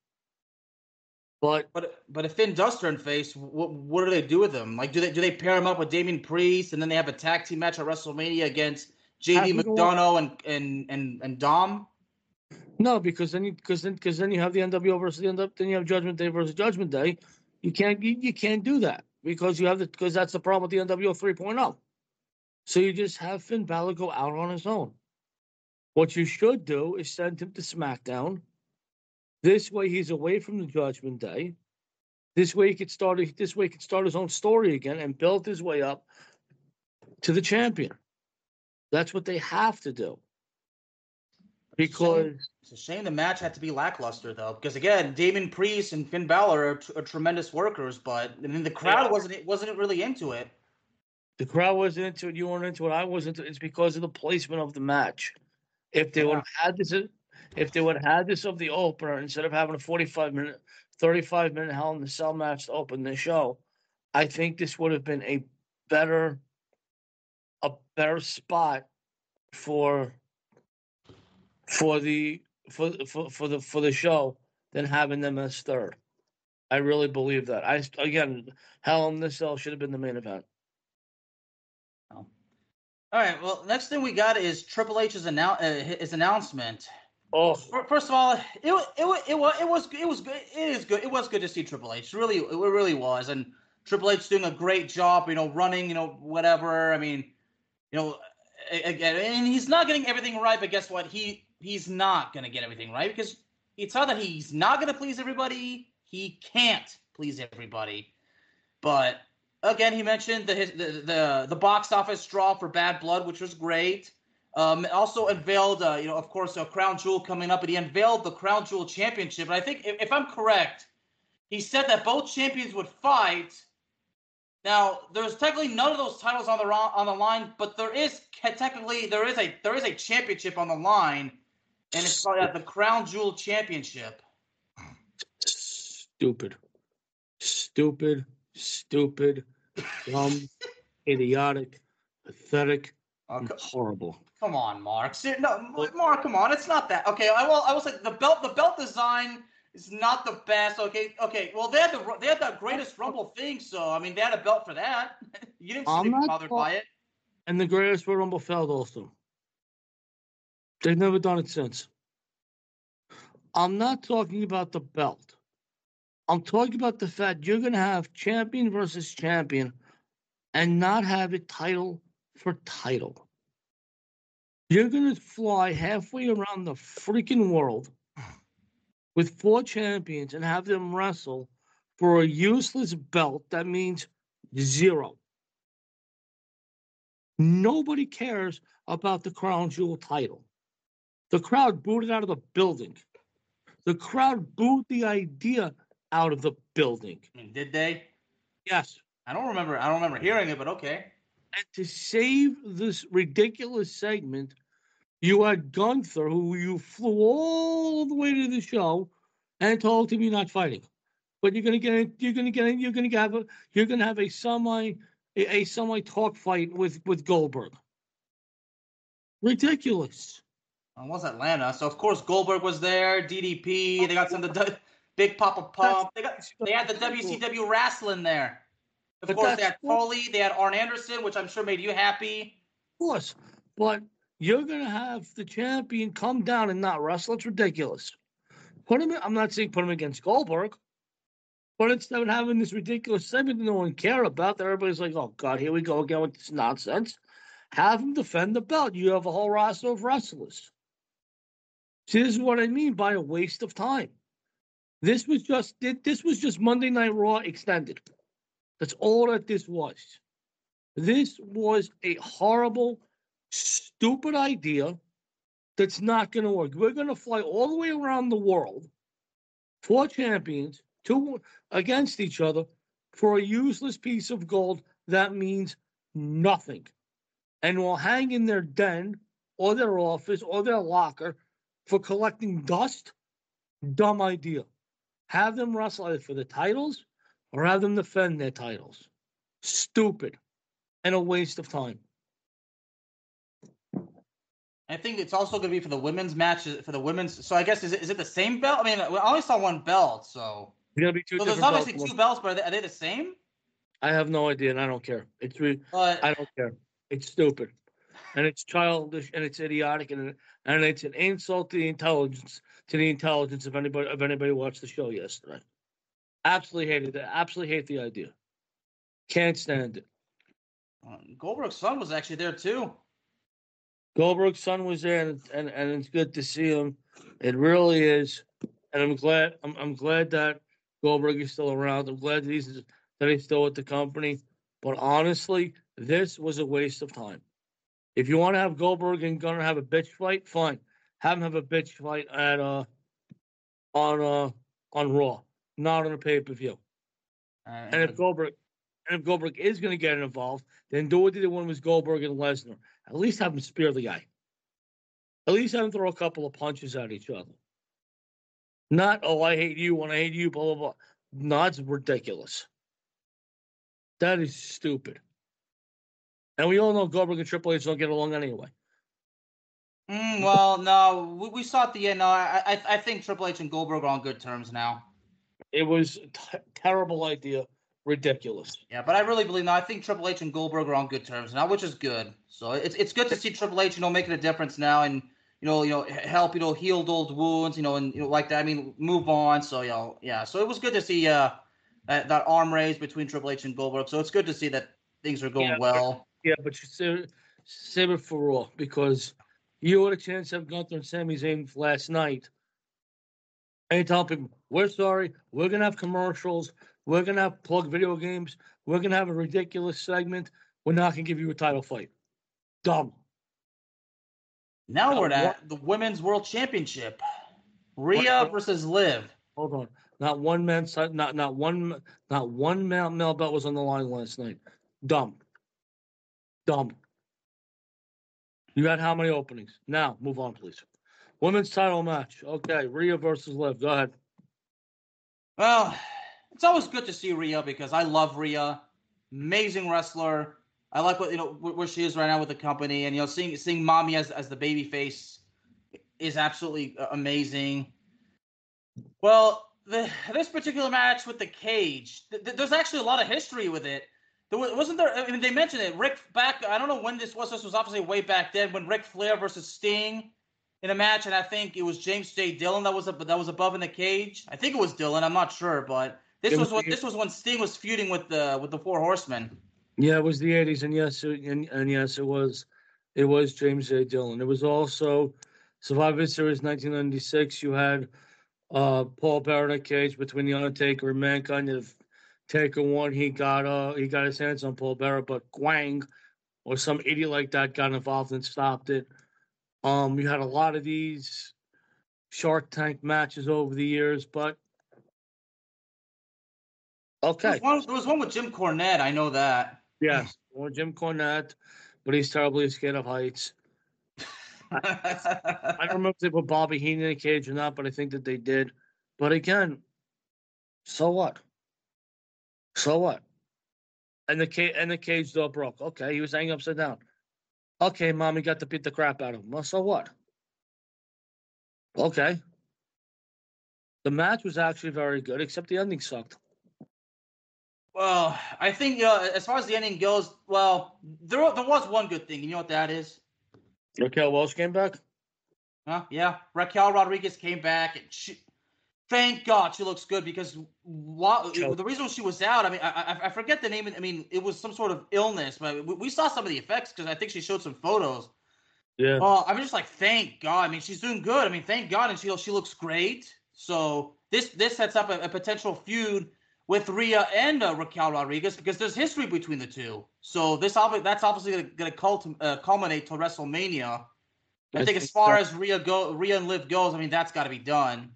But But but if Finn does turn face, what what do they do with him? Like, do they do they pair him up with Damian Priest, and then they have a tag team match at WrestleMania against J D Have you McDonough and and and and Dom? no, because then you because then because then you have the N W O versus the N W O, then you have Judgment Day versus Judgment Day. You can't you, you can't do that because you have the because that's the problem with the N W O three point oh. So you just have Finn Balor go out on his own. What you should do is send him to SmackDown. This way he's away from the Judgment Day. This way he could start this way he could start his own story again and build his way up to the champion. That's what they have to do. Because It's a shame the match had to be lackluster though, because again, Damian Priest and Finn Balor are, t- are tremendous workers, but I mean the crowd wasn't wasn't really into it. the crowd wasn't into it, you weren't into it, I wasn't into it. It's because of the placement of the match. If they Yeah. would have had this, if they would have had this of the opener instead of having a forty-five minute, thirty-five minute Hell in the Cell match to open the show, I think this would have been a better, a better spot for, for the for for for the for the show than having them as third. I really believe that. I again, Hell in the Cell should have been the main event. All right, well, next thing we got is Triple H's annou- uh, his announcement. Oh, Fir- First of all, it wa- it wa- it was it was it was good. It is good. It was good to see Triple H. Really, it really was. And Triple H doing a great job. You know, running. You know, whatever. I mean, you know, again, and he's not getting everything right. But guess what? He he's not gonna get everything right because it's not that he's not gonna please everybody. He can't please everybody. But again, he mentioned the his, the, the the box office draw for Bad Blood, which was great. Um, also unveiled, uh, you know, of course, a Crown Jewel coming up, and he unveiled the Crown Jewel Championship. And I think, if, if I'm correct, he said that both champions would fight. Now, there's technically none of those titles on the on the line, but there is technically there is a there is a championship on the line, and it's called uh, the Crown Jewel Championship. stupid, stupid, stupid, dumb, idiotic, pathetic, Oh, and co- horrible. Come on, Mark. Ser- No, Mark, come on. It's not that. Okay, I will. I will say the belt. The belt design is not the best. Okay, okay. Well, they had the they had the greatest Rumble thing, so I mean, they had a belt for that. You didn't I'm seem not bothered fault- by it. And the greatest Royal Rumble failed also. They've never done it since. I'm not talking about the belt. I'm talking about the fact you're going to have champion versus champion and not have it title for title. You're going to fly halfway around the freaking world with four champions and have them wrestle for a useless belt that means zero. Nobody cares about the crown jewel title. The crowd booed it out of the building. The crowd booed the idea out of the building. I mean, did they? Yes. I don't remember. I don't remember hearing it, but okay. And to save this ridiculous segment, you had Gunther, who you flew all the way to the show, and told him you're not fighting, but you're gonna get, you're gonna get, you're gonna have a, you're gonna have a semi, a, a semi talk fight with with Goldberg. Ridiculous. Well, it was Atlanta, so of course Goldberg was there. D D P. They got some of the Big Papa Pump. They got, they had the W C W wrestling there. Of But course, they had that's- Foley. They had Arn Anderson, which I'm sure made you happy. Of course, but you're gonna have the champion come down and not wrestle. It's ridiculous. Put him. I'm not saying put him against Goldberg, but instead of having this ridiculous segment that no one care about, that everybody's like, "Oh God, here we go again with this nonsense." Have him defend the belt. You have a whole roster of wrestlers. See, this is what I mean by a waste of time. This was just this was just Monday Night Raw extended. That's all that this was. This was a horrible, stupid idea that's not going to work. We're going to fly all the way around the world, four champions, two against each other, for a useless piece of gold that means nothing. And we'll hang in their den or their office or their locker for collecting dust. Dumb idea. Have them wrestle either for the titles or have them defend their titles. Stupid. And a waste of time. I think it's also going to be for the women's matches, for the women's. So I guess, is it is it the same belt? I mean, I only saw one belt, so. It's gonna be two So there's different obviously belts. two belts, but are they, are they the same? I have no idea, and I don't care. It's re- But I don't care. It's stupid, and it's childish, and it's idiotic, and and it's an insult to the intelligence to the intelligence of anybody of anybody who watched the show yesterday. Absolutely hated it. Absolutely hate the idea. Can't stand it. Goldberg's son was actually there too. Goldberg's son was there, and, and, and it's good to see him. It really is, and I'm glad. I'm I'm glad that Goldberg is still around. I'm glad that he's that he's still with the company. But honestly, this was a waste of time. If you want to have Goldberg and Gunner have a bitch fight, fine. Have them have a bitch fight at uh on uh on Raw, not on a pay per view. Uh, And if Goldberg and if Goldberg is going to get involved, then do what they did when it was Goldberg and Lesnar. At least have him spear the guy. At least have him throw a couple of punches at each other. Not, oh, I hate you and I hate you, blah, blah, blah. No, it's ridiculous. That is stupid. And we all know Goldberg and Triple H don't get along anyway. Mm, well, no, we, we saw at the end. No, I, I I think Triple H and Goldberg are on good terms now. It was a t- terrible idea. Ridiculous. Yeah, but I really believe now. I think Triple H and Goldberg are on good terms now, which is good. So it's it's good to see Triple H, you know, making a difference now, and you know, you know, help, you know, heal old wounds, you know, and you know, like that. I mean, move on. So you know, yeah. So it was good to see uh that, that arm race between Triple H and Goldberg. So it's good to see that things are going Yeah, well. Yeah, but you save, save it for Raw because you had a chance to have Gunther and Sami Zayn last night. And you tell people, we're sorry, we're going to have commercials, we're going to have plug video games, we're going to have a ridiculous segment, we're not going to give you a title fight. Dumb. Now Uh, we're at what- the Women's World Championship. Rhea What- versus Liv. Hold on. Not one man, not not one, not one male, male belt was on the line last night. Dumb. Dumb. You had how many openings? Now, move on, please. Women's title match. Okay, Rhea versus Liv. Go ahead. Well, it's always good to see Rhea because I love Rhea. Amazing wrestler. I like what you know where she is right now with the company, and you know seeing seeing Mommy as as the baby face is absolutely amazing. Well, the, this particular match with the cage, th- th- there's actually a lot of history with it. There was, wasn't there? I mean, they mentioned it. Rick back. I don't know when this was. This was obviously way back then when Ric Flair versus Sting in a match, and I think it was James J. Dillon that was up, that was above in the cage. I think it was Dillon. I'm not sure, but this It was was what the- this was when Sting was feuding with the with the Four Horsemen. Yeah, it was the eighties, and yes, it- and, and yes, it was, it was James A. Dillon. It was also Survivor Series nineteen ninety-six. You had uh, Paul Bearer in a cage between the Undertaker and Mankind. If Taker won, he got uh he got his hands on Paul Bearer, but Gwang or some idiot like that got involved and stopped it. Um, you had a lot of these Shark Tank matches over the years, but There okay. was, one, there was one with Jim Cornette. I know that. Yes, or Jim Cornette, but he's terribly scared of heights. I don't remember if they put Bobby Heenan in a cage or not, but I think that they did. But again, so what? So what? And the cage and the cage door broke. Okay, he was hanging upside down. Okay, mommy got to beat the crap out of him. Well, so what? Okay. The match was actually very good, except the ending sucked. Well, I think uh, as far as the ending goes, well, there there was one good thing. You know what that is? Raquel Welch came back. Huh? Yeah, Raquel Rodriguez came back, and she, thank God she looks good because while, Sure. the reason she was out, I mean, I, I, I forget the name. Of, I mean, it was some sort of illness, but we, we saw some of the effects because I think she showed some photos. Yeah. Oh, I'm just like, thank God. I mean, she's doing good. I mean, thank God, and she she looks great. So this this sets up a, a potential feud with Rhea and uh, Raquel Rodriguez because there's history between the two. So this obvi- that's obviously going to uh, culminate to WrestleMania. I, I think as think far that- as Rhea go Rhea and Liv goes, I mean that's got to be done.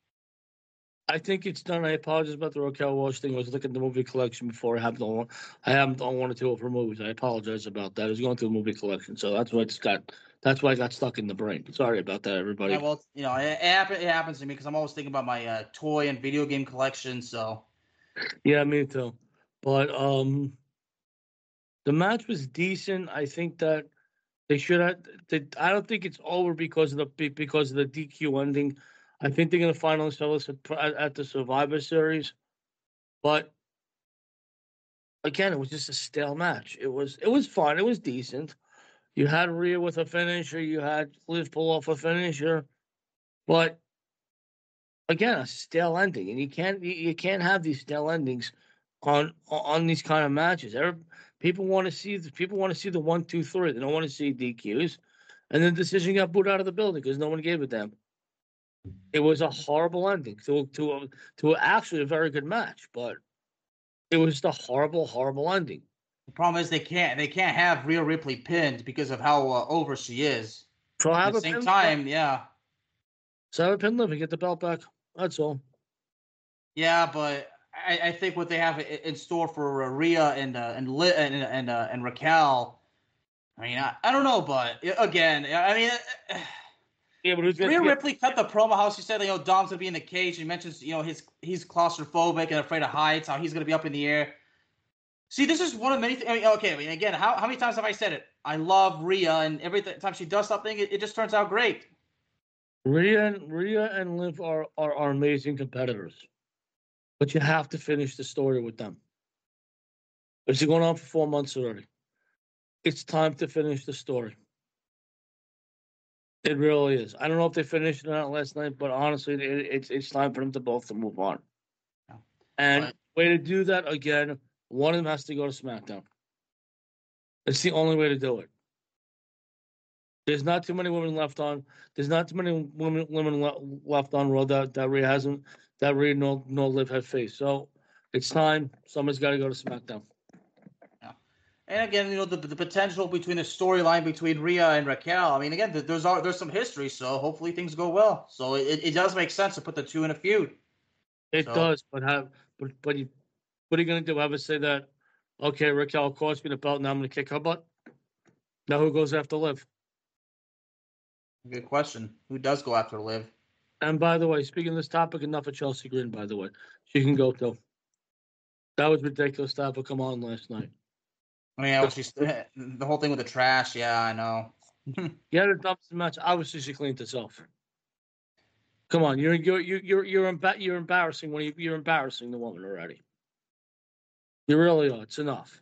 I think it's done. I apologize about the Raquel Welch thing. I was looking at the movie collection before. I have on. I haven't on one or two of her movies. I apologize about that. I was going through the movie collection, so that's why it's got. That's why I got stuck in the brain. Sorry about that, everybody. Yeah, well, you know, it, it, happen, it happens to me because I'm always thinking about my uh, toy and video game collection. So Yeah, me too. But um, the match was decent. I think that they should have. They, I don't think it's over because of the because of the D Q ending. I think they're going to finally sell us at, at the Survivor Series. But again, it was just a stale match. It was it was fun. It was decent. You had Rhea with a finisher. You had Liv pull off a finisher, but again, a stale ending, and you can't you, you can't have these stale endings on on these kind of matches. Every, people want to see the people want to see the one, two, three. They don't want to see D Qs, and the decision got booed out of the building because no one gave it them. It was a horrible ending to to a, to actually a very good match, but it was just a horrible, horrible ending. the problem is they can't they can't have Rhea Ripley pinned because of how uh, over she is. So At have the a same pin, time, yeah, so have a pin live and get the belt back. That's all. yeah, but I, I think what they have i- in store for uh, Rhea and uh, and Li- and and, uh, and Raquel. I mean, I, I don't know, but uh, again, I mean. Uh, Yeah, but who's Rhea going to Ripley cut the promo how she said, you know, Dom's gonna be in the cage. He mentions, you know, his he's claustrophobic and afraid of heights. How he's gonna be up in the air. See, this is one of many. Th- I mean, okay, I mean, again, how how many times have I said it? I love Rhea, and every th- time she does something, it, it just turns out great. Rhea and Rhea and Liv are, are are amazing competitors, but you have to finish the story with them. It's been going on for four months already. It's time to finish the story. It really is. I don't know if they finished it or not last night, but honestly, it, it's it's time for them to both to move on. Yeah. And But- way to do that again, one of them has to go to SmackDown. It's the only way to do it. There's not too many women left on. There's not too many women women le- left on Raw that that Rhea hasn't that Rhea no no Liv have faced. So it's time. Someone's got to go to SmackDown. And again, you know, the the potential between the storyline between Rhea and Raquel. I mean, again, th- there's all, there's some history, so hopefully things go well. So it, it does make sense to put the two in a feud. It So- does, but have but but you, what are you going to do? Have us say that? Okay, Raquel cost me the belt. Now I'm going to kick her butt. Now who goes after Liv? Good question. Who does go after Liv? And by the way, speaking of this topic, enough of Chelsea Green. By the way, she can go too. That was ridiculous to have her come on last night. I mean, yeah, she's the whole thing with the trash. Yeah, I know. Yeah, the dumpster match. Obviously, she cleaned herself. Come on, you're you're you're you're you're, emba- you're embarrassing when you, you're embarrassing the woman already. You really are. It's enough.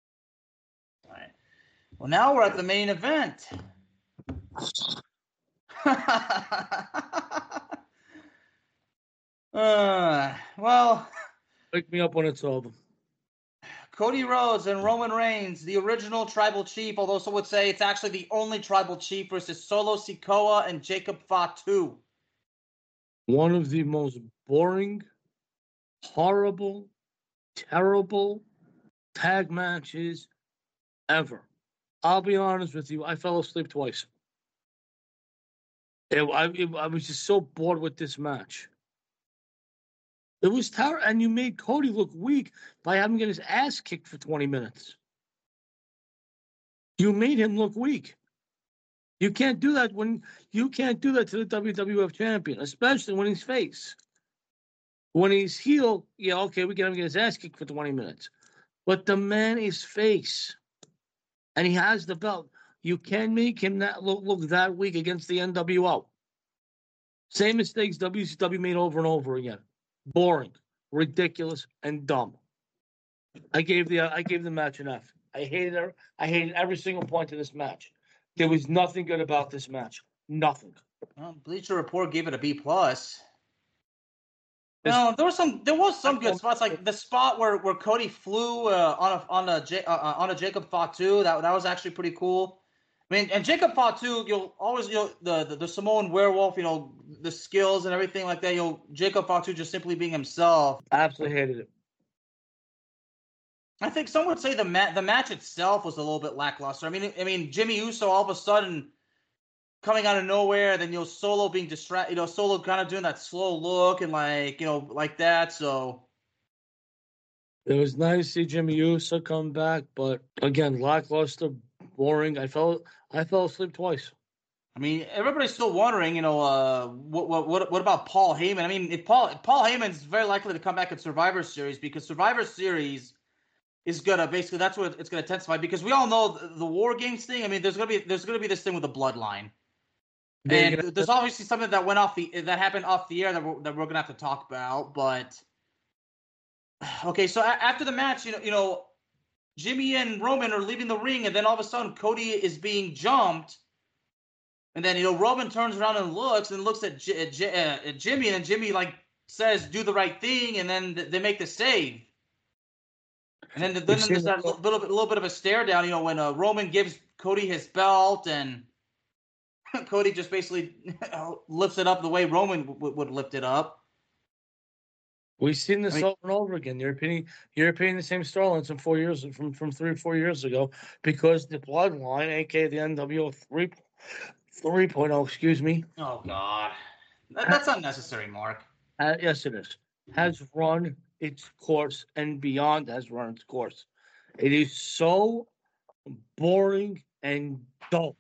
All right. Well, now we're at the main event. uh, well, Wake me up when it's over. Cody Rhodes and Roman Reigns, the original Tribal Chief, although some would say it's actually the only Tribal Chief, versus Solo Sikoa and Jacob Fatu. One of the most boring, horrible, terrible tag matches ever. I'll be honest with you, I fell asleep twice. It, I, it, I was just so bored with this match. It was terrible, and you made Cody look weak by having his ass kicked for twenty minutes. You made him look weak. You can't do that when you can't do that to the W W F champion, especially when he's face. When he's heel, yeah, okay, we get him get his ass kicked for twenty minutes. But the man is face, and he has the belt. You can make him that look, look that weak against the N W O. Same mistakes W C W made over and over again. Boring, ridiculous, and dumb. I gave the I gave the match an F. I hated her. I hated every single point of this match. There was nothing good about this match. Nothing. Well, Bleacher Report gave it a B plus. No, there was some. There was some good spots, like the spot where, where Cody flew uh, on a on a uh, on a Jacob Fatu. That that was actually pretty cool. I mean, and Jacob Fatu, you'll always, you know, the, the the Samoan werewolf, you know, the skills and everything like that. You know, Jacob Fatu just simply being himself. Absolutely hated it. I think some would say the ma- the match itself was a little bit lackluster. I mean, I mean, Jimmy Uso all of a sudden coming out of nowhere, then you know, Solo being distracted, you know, Solo kind of doing that slow look and like, you know, like that. So it was nice to see Jimmy Uso come back, but again, lackluster, boring. I fell I fell asleep twice. I mean, everybody's still wondering, you know, uh, what what what what about Paul Heyman? I mean, if Paul Paul Heyman's very likely to come back at Survivor Series, because Survivor Series is gonna basically, that's what it's gonna intensify, because we all know the, the War Games thing. I mean, there's gonna be there's gonna be this thing with the bloodline. And gonna, there's obviously something that went off the that happened off the air that we're, that we're gonna have to talk about. But okay, so a- after the match, you know, you know, Jimmy and Roman are leaving the ring, and then all of a sudden Cody is being jumped, and then you know Roman turns around and looks and looks at, J- J- uh, at Jimmy, and then Jimmy like says, "Do the right thing," and then th- they make the save. And then, then there's that little bit, a little bit of a stare down, you know, when uh, Roman gives Cody his belt, and Cody just basically lifts it up the way Roman w- would lift it up. We've seen this I mean, over and over again. You're repeating, you're repeating the same storylines from four years from from three or four years ago, because the bloodline, aka the N W O three three point oh, excuse me. Oh God, that, that's unnecessary, Mark. Uh, yes, it is. Has run its course, and beyond has run its course. It is so boring and dull.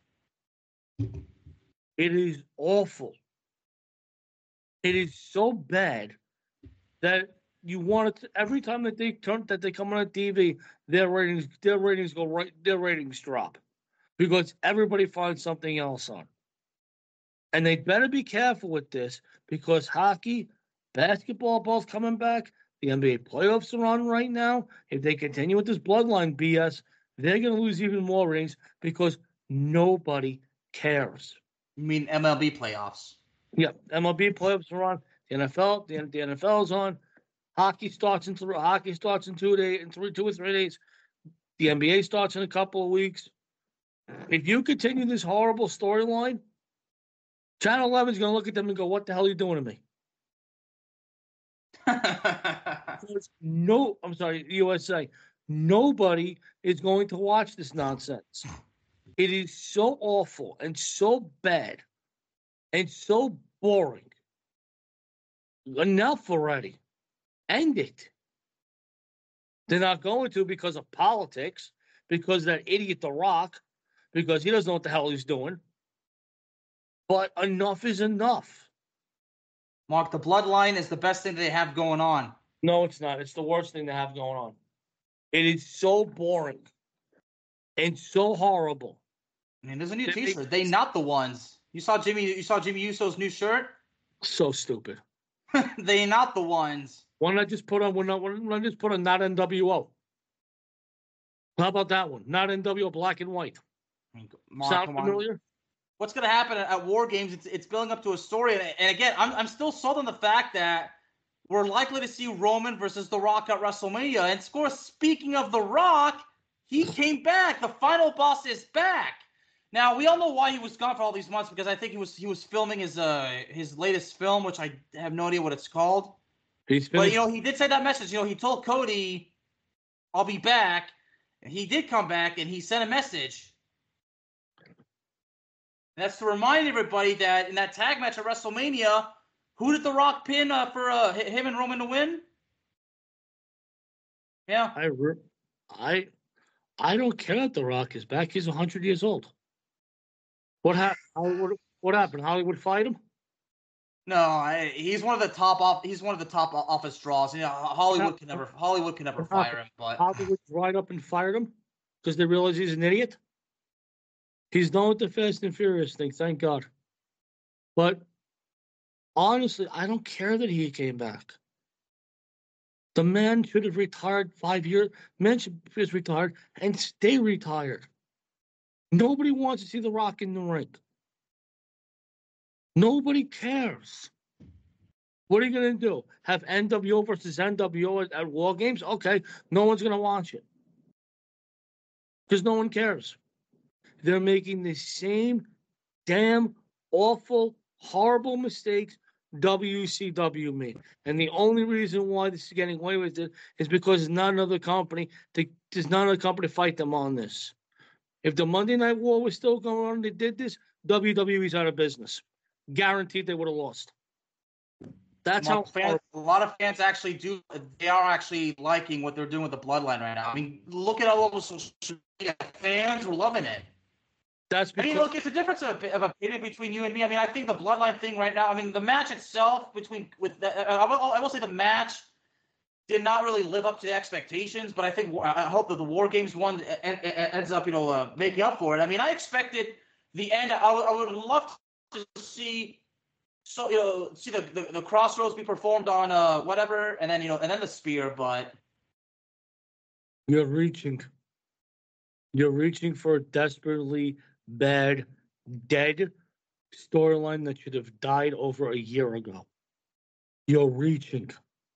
It is awful. It is so bad that you want it to, every time that they turn that they come on T V, their ratings their ratings go right their ratings drop, because everybody finds something else on. And they better be careful with this, because hockey, basketball, both coming back. The N B A playoffs are on right now. If they continue with this bloodline B S, they're going to lose even more ratings, because nobody cares. You mean M L B playoffs? Yeah, M L B playoffs are on. The N F L, the, the N F L is on. Hockey starts in th- hockey starts in two days, in three, two or three days. The N B A starts in a couple of weeks. If you continue this horrible storyline, Channel eleven is going to look at them and go, "What the hell are you doing to me?" No, I'm sorry, U S A. Nobody is going to watch this nonsense. It is so awful and so bad and so boring. Enough already. End it. They're not going to, because of politics, because that idiot The Rock, because he doesn't know what the hell he's doing. But enough is enough. Mark, the bloodline is the best thing they have going on. No, it's not. It's the worst thing they have going on. It is so boring and so horrible. I mean, there's a new they, T-shirt. They not the ones. You saw Jimmy. You saw Jimmy Uso's new shirt. So stupid. They not the ones. Why not just put on? Why not, why not just put on not N W O? How about that one? Not N W O, black and white. I mean, Mark, Sound familiar? what's going to happen at, at War Games. It's it's building up to a story, and, and again, I'm I'm still sold on the fact that we're likely to see Roman versus The Rock at WrestleMania. And of course, speaking of The Rock, he came back. The final boss is back. Now, we all know why he was gone for all these months, because I think he was he was filming his uh his latest film, which I have no idea what it's called. He's but, you know, he did say that message. You know, he told Cody, I'll be back. And he did come back, and he sent a message. And that's to remind everybody that in that tag match at WrestleMania, who did The Rock pin uh, for uh, him and Roman to win? Yeah. I, I, I don't care that The Rock is back. He's one hundred years old. What happened? What, what happened? Hollywood fight him? No, I, he's one of the top off. He's one of the top office draws. You know, Hollywood can never. Hollywood can never fire him. But Hollywood dried up and fired him because they realize he's an idiot. He's done with the Fast and Furious thing, thank God. But honestly, I don't care that he came back. The man should have retired five years. Man should have retired and stay retired. Nobody wants to see The Rock in the ring. Nobody cares. What are you going to do? Have N W O versus N W O at, at War Games? Okay, no one's going to watch it. Because no one cares. They're making the same damn awful, horrible mistakes W C W made. And the only reason why this is getting away with it is because there's not another company to, there's not another company to fight them on this. If the Monday Night War was still going on and they did this, W W E's out of business. Guaranteed they would have lost. That's how fans, a lot of fans actually do. They are actually liking what they're doing with the Bloodline right now. I mean, look at all those social media. Fans were loving it. That's because, I mean, look, it's a difference of, of opinion between you and me. I mean, I think the Bloodline thing right now. I mean, the match itself between with the, I, will, I will say the match did not really live up to the expectations, but I think I hope that the War Games one ends up, you know, uh, making up for it. I mean, I expected the end. I, I would love to see, so you know, see the, the, the Crossroads be performed on uh whatever, and then you know, and then the spear. But you're reaching, you're reaching for a desperately bad, dead storyline that should have died over a year ago. You're reaching.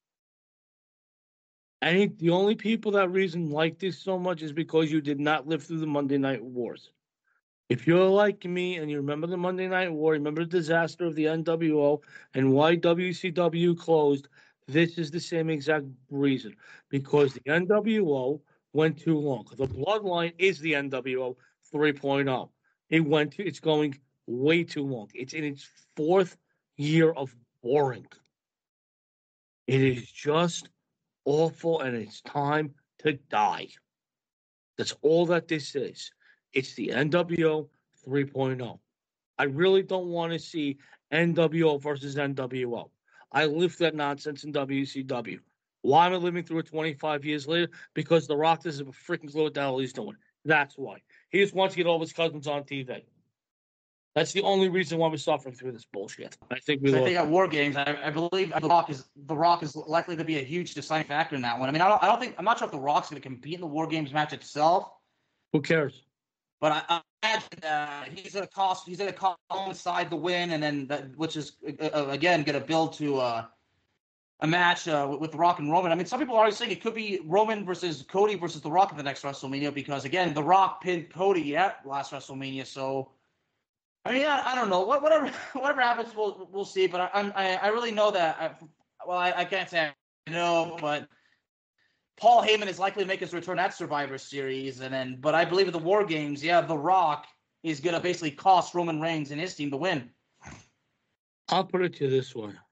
Any the only people that reason like this so much is because you did not live through the Monday Night Wars. If you're like me and you remember the Monday Night War, remember the disaster of the N W O and why W C W closed, this is the same exact reason. Because the N W O went too long. The Bloodline is the N W O three point oh. It went to, it's going way too long. It's in its fourth year of boring. It is just awful, and it's time to die. That's all that this is. It's the N W O three point oh. I really don't want to see N W O versus N W O. I lived that nonsense in W C W. Why am I living through it twenty-five years later? Because The Rock doesn't have a freaking clue what the hell he's doing. That's why. He just wants to get all of his cousins on T V. That's the only reason why we're suffering through this bullshit. I think we. I think at War Games, I, I believe The Rock is The Rock is likely to be a huge deciding factor in that one. I mean, I don't, I don't think I'm not sure if The Rock's going to compete in the War Games match itself. Who cares? But I, I imagine uh, he's going to cost. He's going to coincide the win, and then that, which is uh, again going to build to uh, a match uh, with, with The Rock and Roman. I mean, some people are already saying it could be Roman versus Cody versus The Rock at the next WrestleMania because again, The Rock pinned Cody at last WrestleMania, so. I mean, I, I don't know. What, whatever, whatever happens, we'll we'll see. But I, I, I really know that. I, well, I, I can't say I know, but Paul Heyman is likely to make his return at Survivor Series, and then. But I believe in the War Games, yeah, The Rock is gonna basically cost Roman Reigns and his team the win. I'll put it to you this way: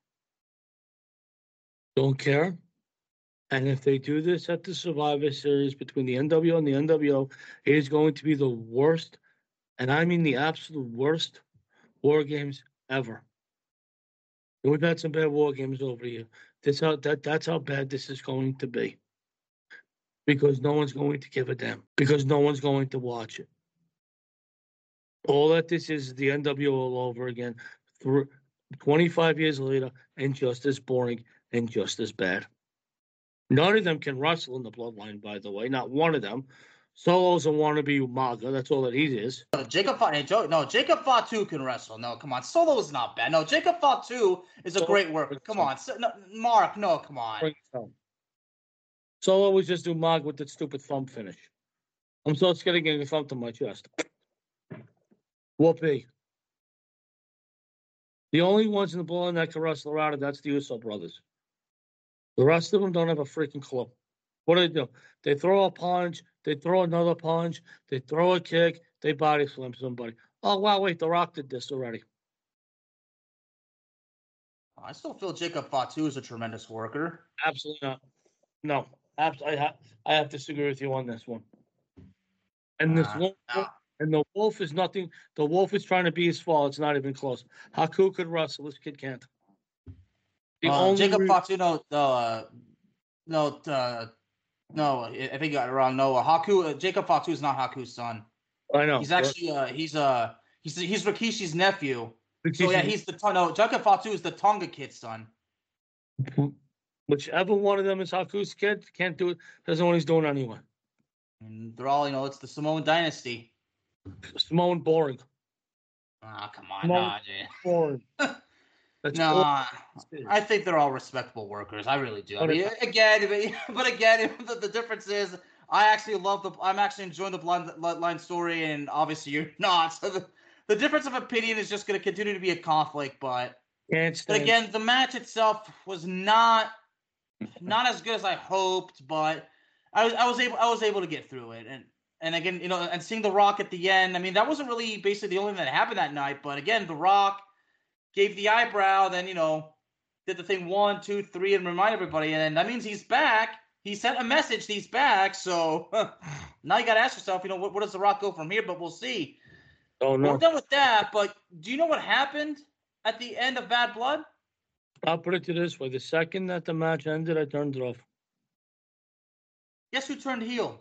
don't care, and if they do this at the Survivor Series between the N W O and the N W O, it is going to be the worst. And I mean the absolute worst War Games ever. And we've had some bad War Games over here. That's how that that's how bad this is going to be. Because no one's going to give a damn. Because no one's going to watch it. All that this is is the N W O all over again. twenty-five years later, and just as boring and just as bad. None of them can wrestle in the Bloodline, by the way. Not one of them. Solo's a wannabe MAGA. That's all that he is. Jacob Fatu, hey, Joe, no, Jacob Fatu can wrestle. No, come on. Solo is not bad. No, Jacob Fatu is a Solo, great worker. Come on. So, no, Mark, no, come on. Solo was just do MAGA with that stupid thumb finish. I'm so scared of getting a thumb to my chest. Whoopee. The only ones in the Bloodline that can wrestle are out of that's the Uso brothers. The rest of them don't have a freaking clue. What do they do? They throw a punch, they throw another punch, they throw a kick, they body slam somebody. Oh, wow, wait, The Rock did this already. I still feel Jacob Fatu is a tremendous worker. Absolutely not. No, I have, I have to disagree with you on this one. And this uh, wolf, no. and the wolf is nothing. The wolf is trying to be his fault. It's not even close. Haku could wrestle. This kid can't. The uh, only Jacob re- Fatu, no, uh, no, uh, no. I think you got it wrong. No, uh, Haku. Uh, Jacob Fatu is not Haku's son. I know. He's actually uh, he's uh he's he's Rikishi's nephew. Rikishi. So yeah, he's the no. Jacob Fatu is the Tonga kid's son. Whichever one of them is Haku's kid, can't do it. Doesn't know what he's doing anyway. And they're all, you know, it's the Samoan dynasty. Samoan boring. Oh, come on, nah, boring. No, nah, I think they're all respectable workers. I really do. I mean, again, but again, the, the difference is I actually love the. I'm actually enjoying the bloodline story, and obviously you're not. So the, the difference of opinion is just going to continue to be a conflict. But but again, the match itself was not not as good as I hoped, but I was I was able I was able to get through it, and and again, you know, and seeing The Rock at the end. I mean, that wasn't really basically the only thing that happened that night. But again, The Rock gave the eyebrow, then, you know, did the thing one, two, three, and remind everybody. And that means he's back. He sent a message that he's back. So huh, now you got to ask yourself, you know, what, what does The Rock go from here? But we'll see. Oh, no. We're done with that. But do you know what happened at the end of Bad Blood? I'll put it to this way. The second that the match ended, I turned it off. Guess who turned heel?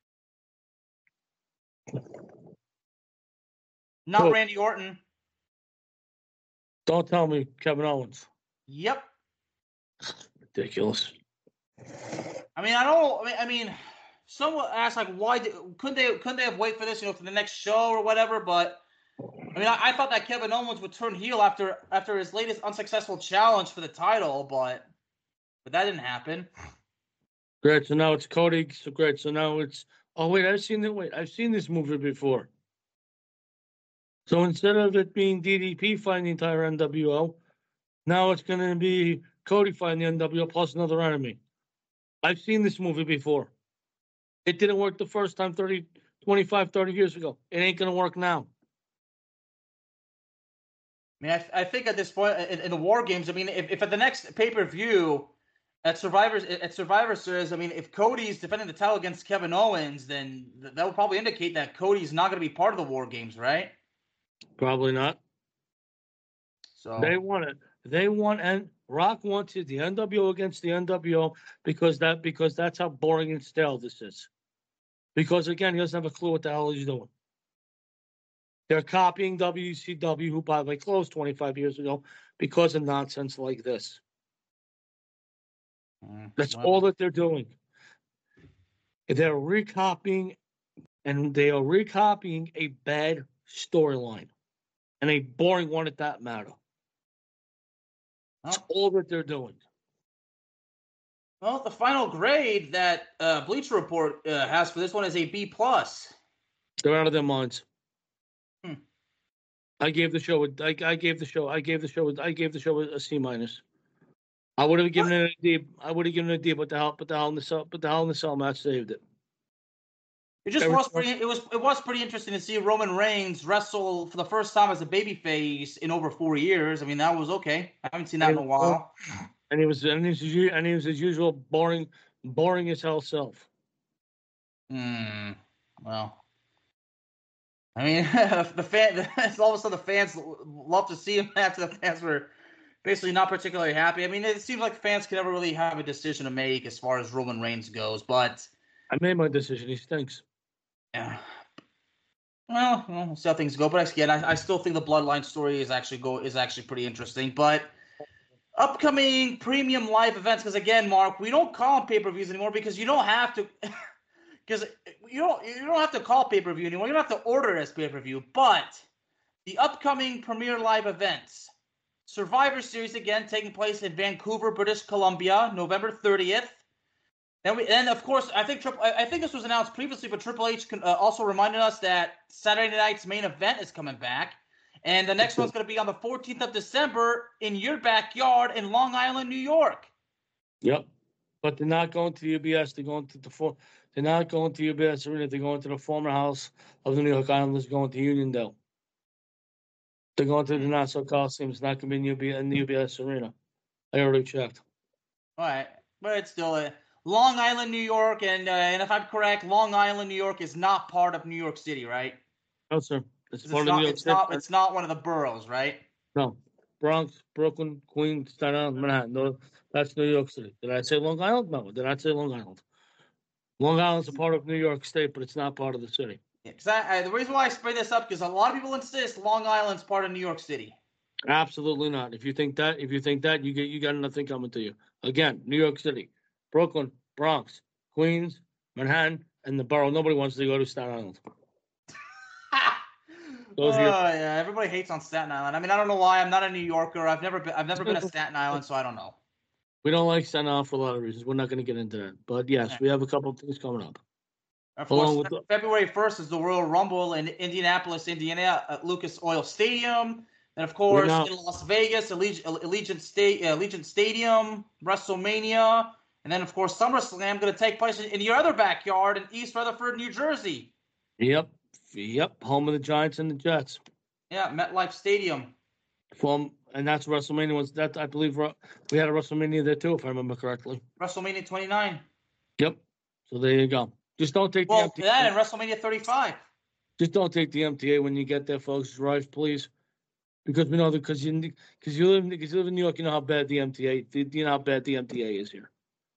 Not oh. Randy Orton. Don't tell me Kevin Owens. Yep. Ridiculous. I mean, I don't. I mean, I mean, someone asked like, why did, couldn't they? Couldn't they have waited for this, you know, for the next show or whatever? But I mean, I, I thought that Kevin Owens would turn heel after after his latest unsuccessful challenge for the title, but but that didn't happen. Great. So now it's Cody. So great. So now it's. Oh wait, I've seen it. Wait, I've seen this movie before. So instead of it being D D P fighting the entire N W O, now it's going to be Cody fighting the N W O plus another enemy. I've seen this movie before. It didn't work the first time thirty, twenty-five, thirty years ago. It ain't going to work now. I mean, I, I think at this point in, in the War Games, I mean, if, if at the next pay-per-view at Survivor, at Survivor Series, I mean, if Cody's defending the title against Kevin Owens, then that would probably indicate that Cody's not going to be part of the War Games, right? Probably not. So they want it. They want and Rock wants it. The N W O against the N W O because that because that's how boring and stale this is. Because again, he doesn't have a clue what the hell he's doing. They're copying W C W, who by the way closed twenty-five years ago because of nonsense like this. Mm, that's wow. all that they're doing. They're recopying, and they are recopying a bad storyline. And a boring one at that matter. That's oh. all that they're doing. Well, the final grade that uh, Bleacher Report uh, has for this one is a B plus. They're out of their minds. Hmm. I gave the show. A, I, I gave the show. I gave the show. A, I gave the show a, a C minus. I would have given what? it a D. I would have given it a D, but the hell, but the hell in the cell, but the hell in the cell match saved it. It just was pretty. It was. It was pretty interesting to see Roman Reigns wrestle for the first time as a babyface in over four years. I mean, that was okay. I haven't seen that in a while. And he was, and he was, and he was his usual boring, boring as hell self. Hmm. Well, I mean, the fan. All of a sudden, the fans love to see him after the fans were basically not particularly happy. I mean, it seems like fans can never really have a decision to make as far as Roman Reigns goes. But I made my decision. He stinks. Yeah. Well, we'll see how things go. But again, I, I still think the Bloodline story is actually go is actually pretty interesting. But upcoming premium live events, because again, Mark, we don't call them pay-per-views anymore because you don't have to because you don't you don't have to call pay per view anymore. You don't have to order it as pay per view. But the upcoming Premier Live events, Survivor Series again taking place in Vancouver, British Columbia, November thirtieth. Then we, and of course, I think I think this was announced previously, but Triple H uh, also reminded us that Saturday night's main event is coming back, and the next one's going to be on the fourteenth of December in your backyard in Long Island, New York. Yep, but they're not going to the U B S. They're going to the for. They're not going to U B S Arena. They're going to the former house of the New York Islanders, going to Uniondale. They're going to the Nassau Coliseum. It's not going to be in, U B, in the U B S Arena. I already checked. All right, but it's still a Long Island, New York, and uh, and if I'm correct, Long Island, New York is not part of New York City, right? No, sir. It's, It's part not, of New York it's City. not. It's not one of the boroughs, right? No. Bronx, Brooklyn, Queens, Staten Island, Manhattan. No, that's New York City. Did I say Long Island? No, did I say Long Island? Long Island's a part of New York State, but it's not part of the city. Yeah, because I, I, the reason why I bring this up because a lot of people insist Long Island's part of New York City. Absolutely not. If you think that, if you think that, you get you got nothing coming to you. Again, New York City, Brooklyn, Bronx, Queens, Manhattan, and the borough. Nobody wants to go to Staten Island. Oh your- yeah, everybody hates on Staten Island. I mean, I don't know why. I'm not a New Yorker. I've never been. I've never been to Staten Island, so I don't know. We don't like Staten Island for a lot of reasons. We're not going to get into that. But yes, okay. We have a couple of things coming up. Of course, the- February first is the Royal Rumble in Indianapolis, Indiana, at Lucas Oil Stadium. And of course, not- in Las Vegas, Alleg- Allegiant State, uh, Allegiant Stadium, WrestleMania, and then of course SummerSlam going to take place in, in your other backyard in East Rutherford, New Jersey. Yep, yep, home of the Giants and the Jets. Yeah, MetLife Stadium. From and that's WrestleMania was that I believe we had a WrestleMania there too, if I remember correctly. WrestleMania twenty-nine. Yep. So there you go. Just don't take well, the M T A. That and WrestleMania thirty-five. Just don't take the M T A when you get there, folks. Drive, please, because we know that because you because you live because you live in New York, you know how bad the M T A you know how bad the M T A is here.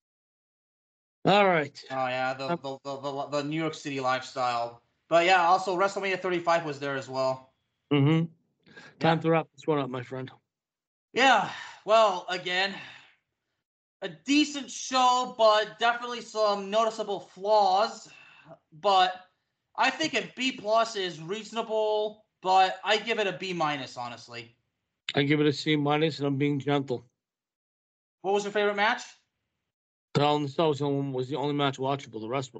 All right. Oh yeah, the the the, the, the New York City lifestyle. But yeah, also WrestleMania thirty-five was there as well. Mm-hmm. Time yeah. to wrap this one up, my friend. Yeah. Well, again, a decent show, but definitely some noticeable flaws. But I think a B plus is reasonable, but I give it a B minus, honestly. I give it a C minus, and I'm being gentle. What was your favorite match? The Hell in the Cell was the only, was the only match watchable. The rest were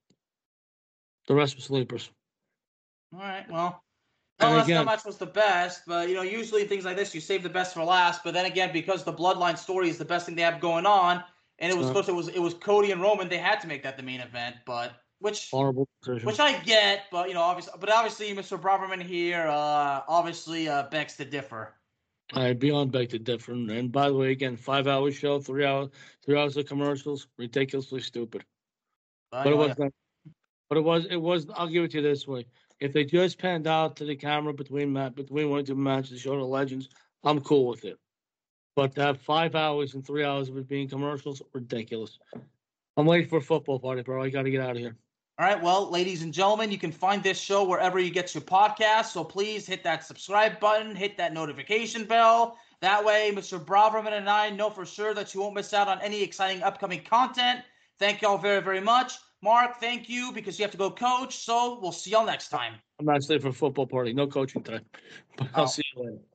the rest were sleepers. All right. Well, no, that's not much was the best, but you know, usually things like this you save the best for last. But then again, because the Bloodline story is the best thing they have going on, and it was supposed to, it was it was Cody and Roman, they had to make that the main event. But which horrible decision. Which I get, but you know, obviously, but obviously, Mister Braverman here, uh, obviously, uh, begs to differ. I beyond beg to differ. And by the way, again, five hour show, three hours, three hours of commercials, ridiculously stupid. But, but it was, not, but it was, it was. I'll give it to you this way: if they just panned out to the camera between between one or two matches to show the legends, I'm cool with it. But to have five hours and three hours of it being commercials, ridiculous. I'm waiting for a football party, bro. I got to get out of here. All right, well, ladies and gentlemen, you can find this show wherever you get your podcasts. So please hit that subscribe button, hit that notification bell. That way, Mister Braverman and I know for sure that you won't miss out on any exciting upcoming content. Thank y'all very, very much. Mark, thank you because you have to go coach. So we'll see y'all next time. I'm not staying for a football party. No coaching time. But I'll oh. see you later.